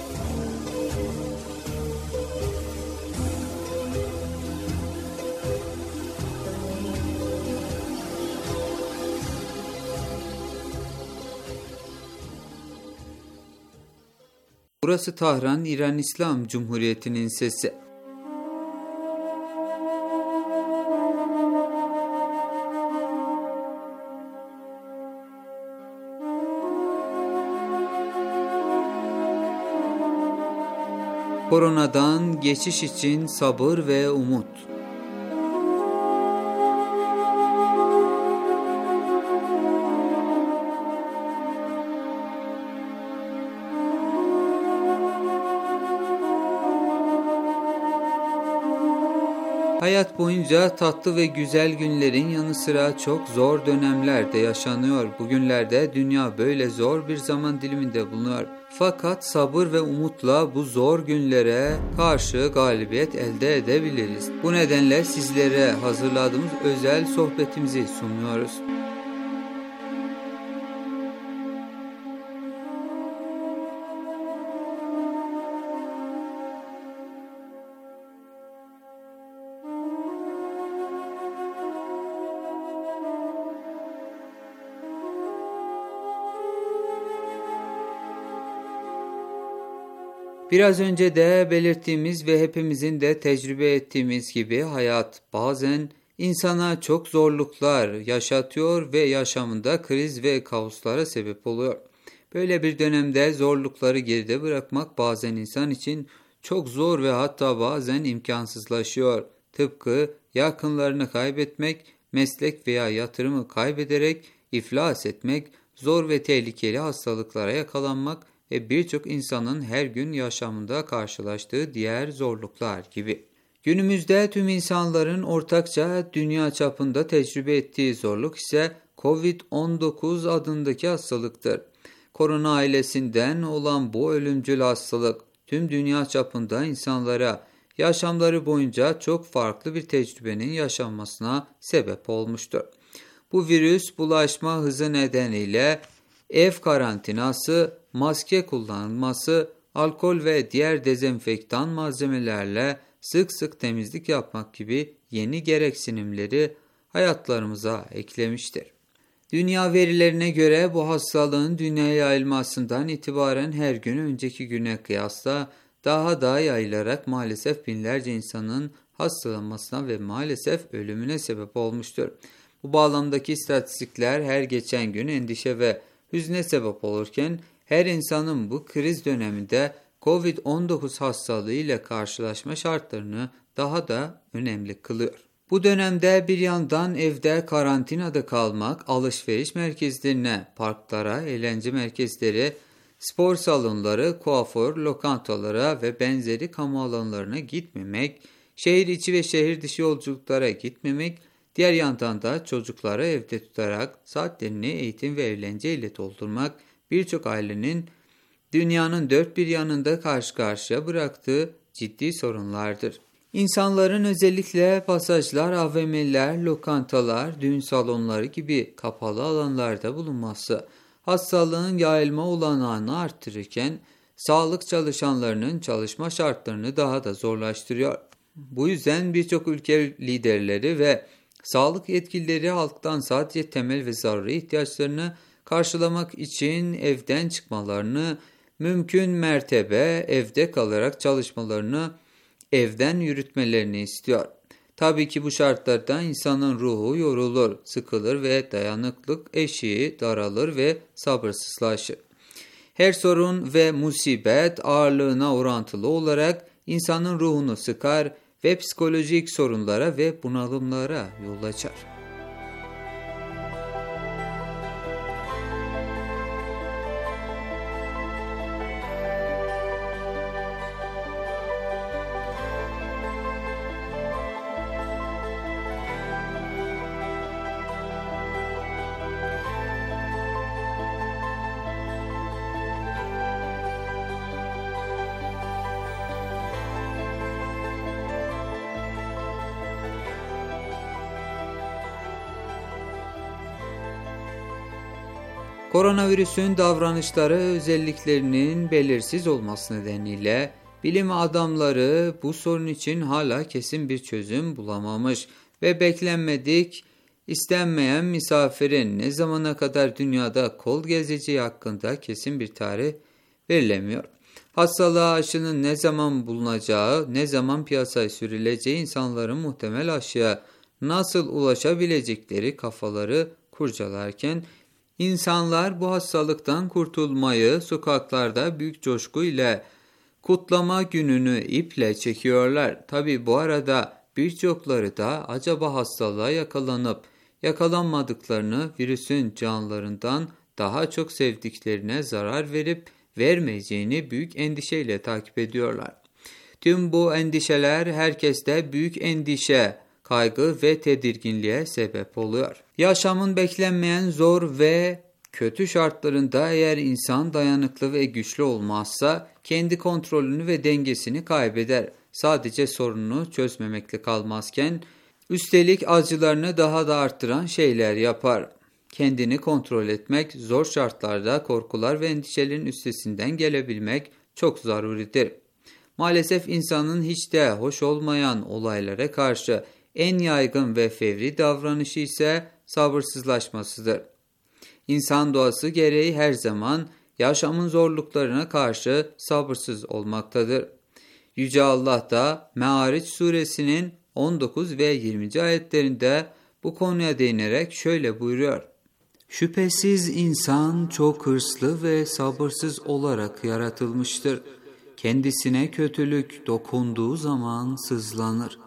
Burası Tahran, İran İslam Cumhuriyeti'nin sesi. Koronadan geçiş için sabır ve umut. Hayat boyunca tatlı ve güzel günlerin yanı sıra çok zor dönemler de yaşanıyor. Bugünlerde dünya böyle zor bir zaman diliminde bulunuyor. Fakat sabır ve umutla bu zor günlere karşı galibiyet elde edebiliriz. Bu nedenle sizlere hazırladığımız özel sohbetimizi sunuyoruz. Biraz önce de belirttiğimiz ve hepimizin de tecrübe ettiğimiz gibi hayat bazen insana çok zorluklar yaşatıyor ve yaşamında kriz ve kaoslara sebep oluyor. Böyle bir dönemde zorlukları geride bırakmak bazen insan için çok zor ve hatta bazen imkansızlaşıyor. Tıpkı yakınlarını kaybetmek, meslek veya yatırımı kaybederek iflas etmek, zor ve tehlikeli hastalıklara yakalanmak ve birçok insanın her gün yaşamında karşılaştığı diğer zorluklar gibi. Günümüzde tüm insanların ortakça dünya çapında tecrübe ettiği zorluk ise COVID-19 adındaki hastalıktır. Korona ailesinden olan bu ölümcül hastalık tüm dünya çapında insanlara yaşamları boyunca çok farklı bir tecrübenin yaşanmasına sebep olmuştur. Bu virüs bulaşma hızı nedeniyle ev karantinası, maske kullanılması, alkol ve diğer dezenfektan malzemelerle sık sık temizlik yapmak gibi yeni gereksinimleri hayatlarımıza eklemiştir. Dünya verilerine göre bu hastalığın dünyaya yayılmasından itibaren her gün önceki güne kıyasla daha da yayılarak maalesef binlerce insanın hastalanmasına ve maalesef ölümüne sebep olmuştur. Bu bağlamdaki istatistikler her geçen gün endişe ve hüzne sebep olurken her insanın bu kriz döneminde COVID-19 hastalığı ile karşılaşma şartlarını daha da önemli kılıyor. Bu dönemde bir yandan evde karantinada kalmak, alışveriş merkezlerine, parklara, eğlence merkezleri, spor salonları, kuaför, lokantalara ve benzeri kamu alanlarına gitmemek, şehir içi ve şehir dışı yolculuklara gitmemek, diğer yandan da çocukları evde tutarak saatlerini eğitim ve eğlence ile doldurmak birçok ailenin dünyanın dört bir yanında karşı karşıya bıraktığı ciddi sorunlardır. İnsanların özellikle pasajlar, AVM'ler, lokantalar, düğün salonları gibi kapalı alanlarda bulunması hastalığın yayılma olanağını artırırken sağlık çalışanlarının çalışma şartlarını daha da zorlaştırıyor. Bu yüzden birçok ülke liderleri ve sağlık yetkilileri halktan sadece temel ve zaruri ihtiyaçlarını karşılamak için evden çıkmalarını, mümkün mertebe evde kalarak çalışmalarını evden yürütmelerini istiyor. Tabii ki bu şartlarda insanın ruhu yorulur, sıkılır ve dayanıklılık eşiği daralır ve sabırsızlaşır. Her sorun ve musibet ağırlığına orantılı olarak insanın ruhunu sıkar ve psikolojik sorunlara ve bunalımlara yol açar. Koronavirüsün davranışları özelliklerinin belirsiz olması nedeniyle bilim adamları bu sorun için hala kesin bir çözüm bulamamış ve beklenmedik, istenmeyen misafirin ne zamana kadar dünyada kol gezeceği hakkında kesin bir tarih verilemiyor. Hastalığa aşının ne zaman bulunacağı, ne zaman piyasaya sürüleceği, insanların muhtemel aşıya nasıl ulaşabilecekleri kafaları kurcalarken İnsanlar bu hastalıktan kurtulmayı sokaklarda büyük coşku ile kutlama gününü iple çekiyorlar. Tabii bu arada birçokları da acaba hastalığa yakalanıp yakalanmadıklarını, virüsün canlarından daha çok sevdiklerine zarar verip vermeyeceğini büyük endişeyle takip ediyorlar. Tüm bu endişeler herkeste büyük endişe, kaygı ve tedirginliğe sebep oluyor. Yaşamın beklenmeyen zor ve kötü şartlarında eğer insan dayanıklı ve güçlü olmazsa kendi kontrolünü ve dengesini kaybeder. Sadece sorununu çözmemekle kalmazken üstelik acılarını daha da arttıran şeyler yapar. Kendini kontrol etmek, zor şartlarda korkular ve endişelerin üstesinden gelebilmek çok zaruridir. Maalesef insanın hiç de hoş olmayan olaylara karşı en yaygın ve fevri davranışı ise sabırsızlaşmasıdır. İnsan doğası gereği her zaman yaşamın zorluklarına karşı sabırsız olmaktadır. Yüce Allah da Me'ariç suresinin 19 ve 20. ayetlerinde bu konuya değinerek şöyle buyuruyor. Şüphesiz insan çok hırslı ve sabırsız olarak yaratılmıştır. Kendisine kötülük dokunduğu zaman sızlanır.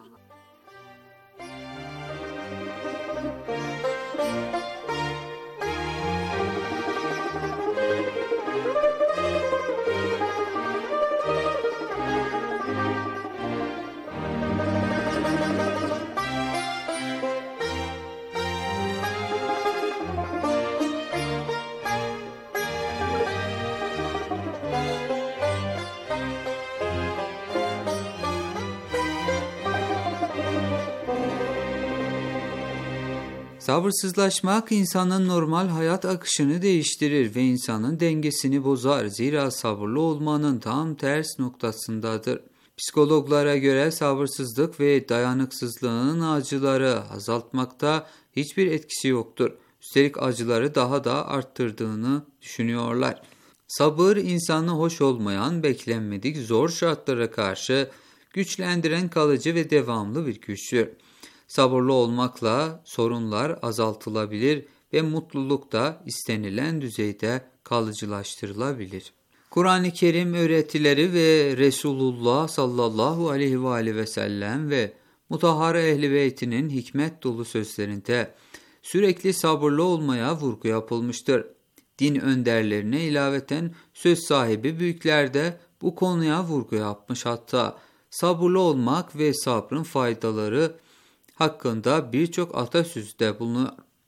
Sabırsızlaşmak insanın normal hayat akışını değiştirir ve insanın dengesini bozar. Zira sabırlı olmanın tam ters noktasındadır. Psikologlara göre sabırsızlık ve dayanıksızlığın acıları azaltmakta hiçbir etkisi yoktur. Üstelik acıları daha da arttırdığını düşünüyorlar. Sabır insanı hoş olmayan, beklenmedik zor şartlara karşı güçlendiren kalıcı ve devamlı bir güçtür. Sabırlı olmakla sorunlar azaltılabilir ve mutluluk da istenilen düzeyde kalıcılaştırılabilir. Kur'an-ı Kerim öğretileri ve Resulullah sallallahu aleyhi ve sellem ve mutahhar ehl-i beytinin hikmet dolu sözlerinde sürekli sabırlı olmaya vurgu yapılmıştır. Din önderlerine ilaveten söz sahibi büyükler de bu konuya vurgu yapmış, hatta sabırlı olmak ve sabrın faydaları hakkında birçok atasözü de bulunuyor.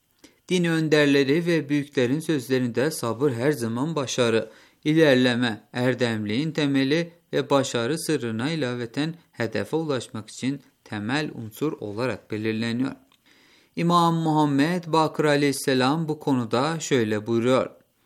Din önderleri ve büyüklerin sözlerinde sabır her zaman başarı, ilerleme, erdemliğin temeli ve başarı sırrına ilaveten hedefe ulaşmak için temel unsur olarak belirleniyor. İmam Muhammed Bakır aleyhisselam bu konuda şöyle buyuruyor: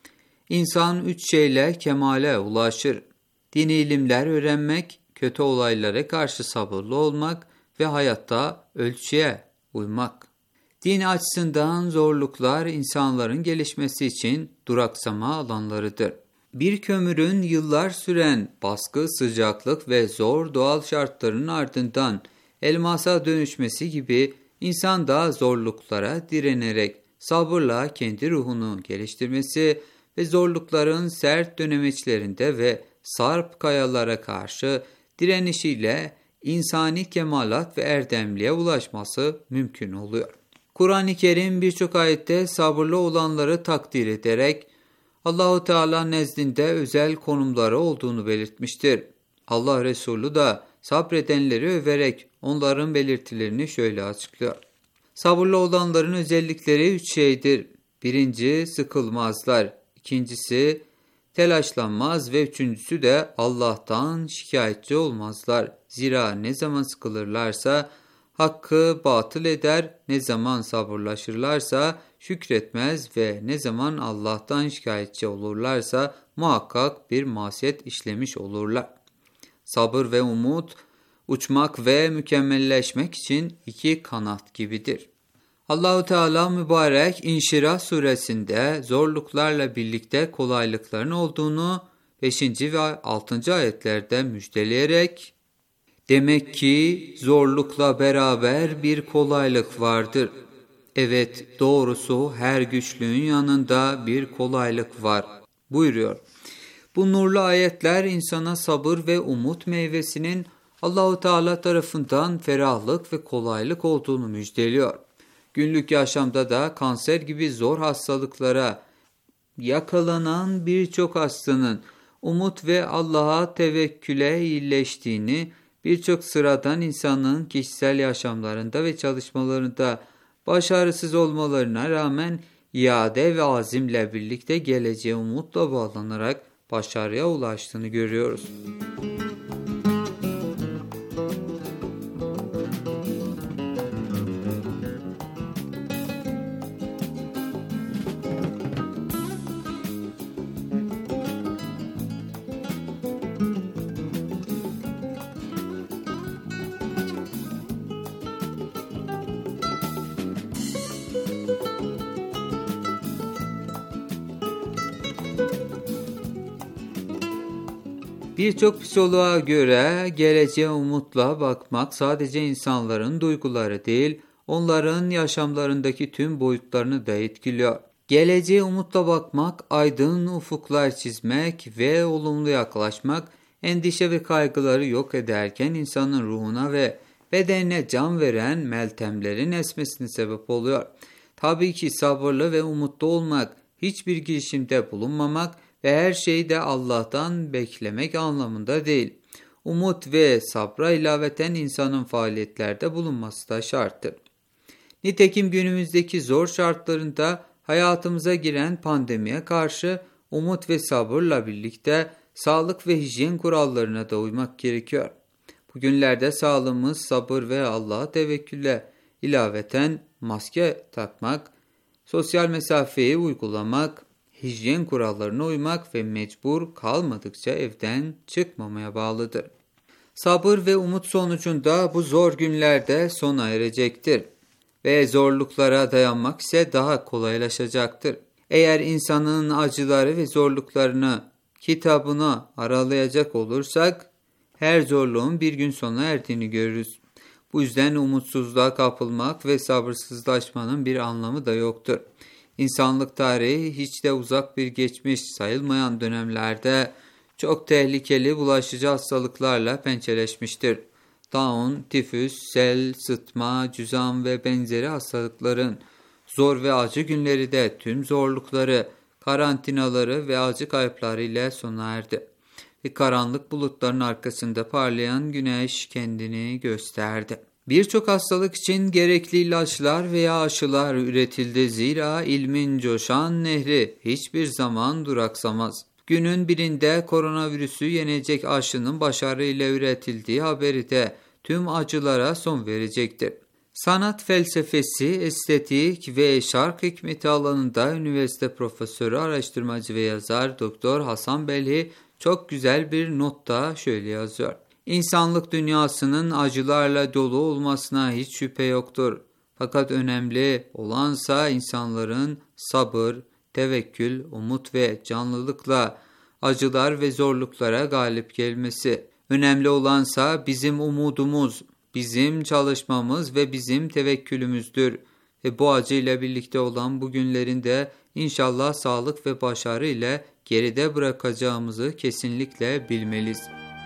İnsan 3 şeyle kemale ulaşır: dini ilimler öğrenmek, kötü olaylara karşı sabırlı olmak ve hayatta ölçüye uymak. Din açısından zorluklar insanların gelişmesi için duraksama alanlarıdır. Bir kömürün yıllar süren baskı, sıcaklık ve zor doğal şartların ardından elmasa dönüşmesi gibi insan da zorluklara direnerek sabırla kendi ruhunu geliştirmesi ve zorlukların sert dönemeçlerinde ve sarp kayalara karşı direnişiyle insani kemalat ve erdemliğe ulaşması mümkün oluyor. Kur'an-ı Kerim birçok ayette sabırlı olanları takdir ederek Allah-u Teala nezdinde özel konumları olduğunu belirtmiştir. Allah Resulü de sabredenleri överek onların belirtilerini şöyle açıklıyor: Sabırlı olanların özellikleri 3 şeydir. Birincisi sıkılmazlar, ikincisi telaşlanmaz ve üçüncüsü de Allah'tan şikayetçi olmazlar. Zira ne zaman sıkılırlarsa hakkı batıl eder, ne zaman sabırlaşırlarsa şükretmez ve ne zaman Allah'tan şikayetçi olurlarsa muhakkak bir masiyet işlemiş olurlar. Sabır ve umut, uçmak ve mükemmelleşmek için 2 kanat gibidir. Allah-u Teala mübarek İnşirah suresinde zorluklarla birlikte kolaylıkların olduğunu 5. ve 6. ayetlerde müjdeleyerek, demek ki zorlukla beraber bir kolaylık vardır. Evet, doğrusu her güçlüğün yanında bir kolaylık var buyuruyor. Bu nurlu ayetler insana sabır ve umut meyvesinin Allah-u Teala tarafından ferahlık ve kolaylık olduğunu müjdeliyor. Günlük yaşamda da kanser gibi zor hastalıklara yakalanan birçok hastanın umut ve Allah'a tevekküle iyileştiğini, birçok sıradan insanın kişisel yaşamlarında ve çalışmalarında başarısız olmalarına rağmen iade ve azimle birlikte geleceğe umutla bağlanarak başarıya ulaştığını görüyoruz. Birçok psikoloğa göre geleceğe umutla bakmak sadece insanların duyguları değil, onların yaşamlarındaki tüm boyutlarını da etkiliyor. Geleceğe umutla bakmak, aydın ufuklar çizmek ve olumlu yaklaşmak, endişe ve kaygıları yok ederken insanın ruhuna ve bedenine can veren meltemlerin esmesine sebep oluyor. Tabii ki sabırlı ve umutlu olmak, hiçbir girişimde bulunmamak ve her şeyi de Allah'tan beklemek anlamında değil. Umut ve sabra ilaveten insanın faaliyetlerde bulunması da şarttır. Nitekim günümüzdeki zor şartlarında hayatımıza giren pandemiye karşı umut ve sabırla birlikte sağlık ve hijyen kurallarına da uymak gerekiyor. Bugünlerde sağlığımız sabır ve Allah'a tevekkülle ilaveten maske takmak, sosyal mesafeyi uygulamak, hijyen kurallarına uymak ve mecbur kalmadıkça evden çıkmamaya bağlıdır. Sabır ve umut sonucunda bu zor günlerde sona erecektir ve zorluklara dayanmak ise daha kolaylaşacaktır. Eğer insanın acıları ve zorluklarını kitabına aralayacak olursak, her zorluğun bir gün sona erdiğini görürüz. Bu yüzden umutsuzluğa kapılmak ve sabırsızlaşmanın bir anlamı da yoktur. İnsanlık tarihi hiç de uzak bir geçmiş sayılmayan dönemlerde çok tehlikeli bulaşıcı hastalıklarla pençeleşmiştir. Taun, tifüs, sel, sıtma, cüzam ve benzeri hastalıkların zor ve acı günleri de tüm zorlukları, karantinaları ve acı kayıpları ile sona erdi. Ve karanlık bulutların arkasında parlayan güneş kendini gösterdi. Birçok hastalık için gerekli ilaçlar veya aşılar üretildi. Zira ilmin coşan nehri hiçbir zaman duraksamaz. Günün birinde koronavirüsü yenecek aşının başarıyla üretildiği haberi de tüm acılara son verecektir. Sanat felsefesi, estetik ve şark hikmeti alanında üniversite profesörü, araştırmacı ve yazar Doktor Hasan Belhi çok güzel bir notta şöyle yazıyor. İnsanlık dünyasının acılarla dolu olmasına hiç şüphe yoktur. Fakat önemli olansa insanların sabır, tevekkül, umut ve canlılıkla acılar ve zorluklara galip gelmesi. Önemli olansa bizim umudumuz, bizim çalışmamız ve bizim tevekkülümüzdür. Ve bu acıyla birlikte olan bu günlerinde inşallah sağlık ve başarı ile geride bırakacağımızı kesinlikle bilmeliyiz.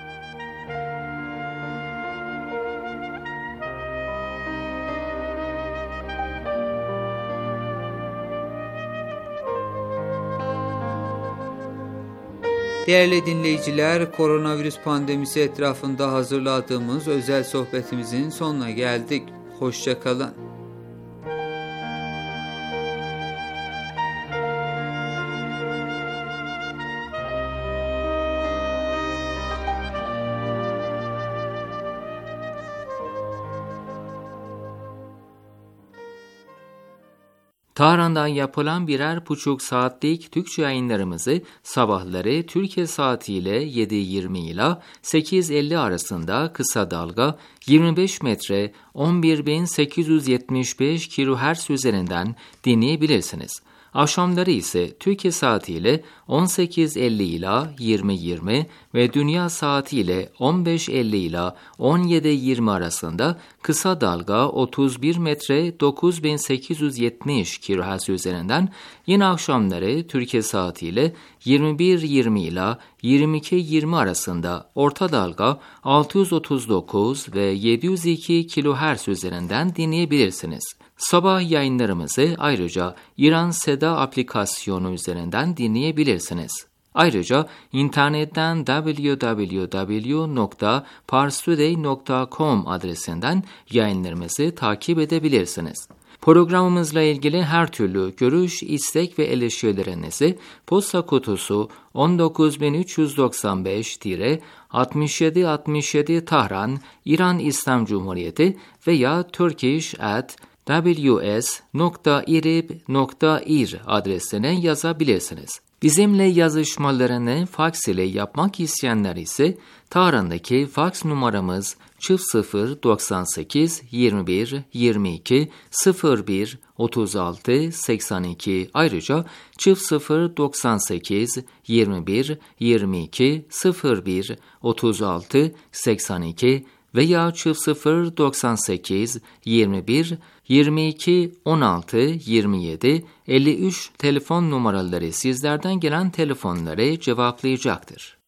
Değerli dinleyiciler, koronavirüs pandemisi etrafında hazırladığımız özel sohbetimizin sonuna geldik. Hoşça kalın. Tahran'dan yapılan birer buçuk saatlik Türkçe yayınlarımızı sabahları Türkiye saatiyle 7:20 ile 8:50 arasında kısa dalga 25 metre 11.875 kHz üzerinden dinleyebilirsiniz. Akşamları ise Türkiye saatiyle 18:50 ile 20:20 ve dünya saatiyle 15:50 ile 17:20 arasında kısa dalga 31 metre 9870 kHz üzerinden, yine akşamları Türkiye saatiyle 21:20 ile 22:20 arasında orta dalga 639 ve 702 kHz üzerinden dinleyebilirsiniz. Sabah yayınlarımızı ayrıca İran Seda aplikasyonu üzerinden dinleyebilirsiniz. Ayrıca internetten www.parstoday.com adresinden yayınlarımızı takip edebilirsiniz. Programımızla ilgili her türlü görüş, istek ve eleştirilerinizi posta kutusu 19395-6767 Tahran, İran İslam Cumhuriyeti veya turkish@ws.irib.ir adresine yazabilirsiniz. Bizimle yazışmalarını faks ile yapmak isteyenler ise Tahran'daki faks numaramız 0098 21 22 01 36 82, ayrıca 0098 21 22 01 36 82 veya 0098 21 22 16 27 53 telefon numaraları sizlerden gelen telefonları cevaplayacaktır.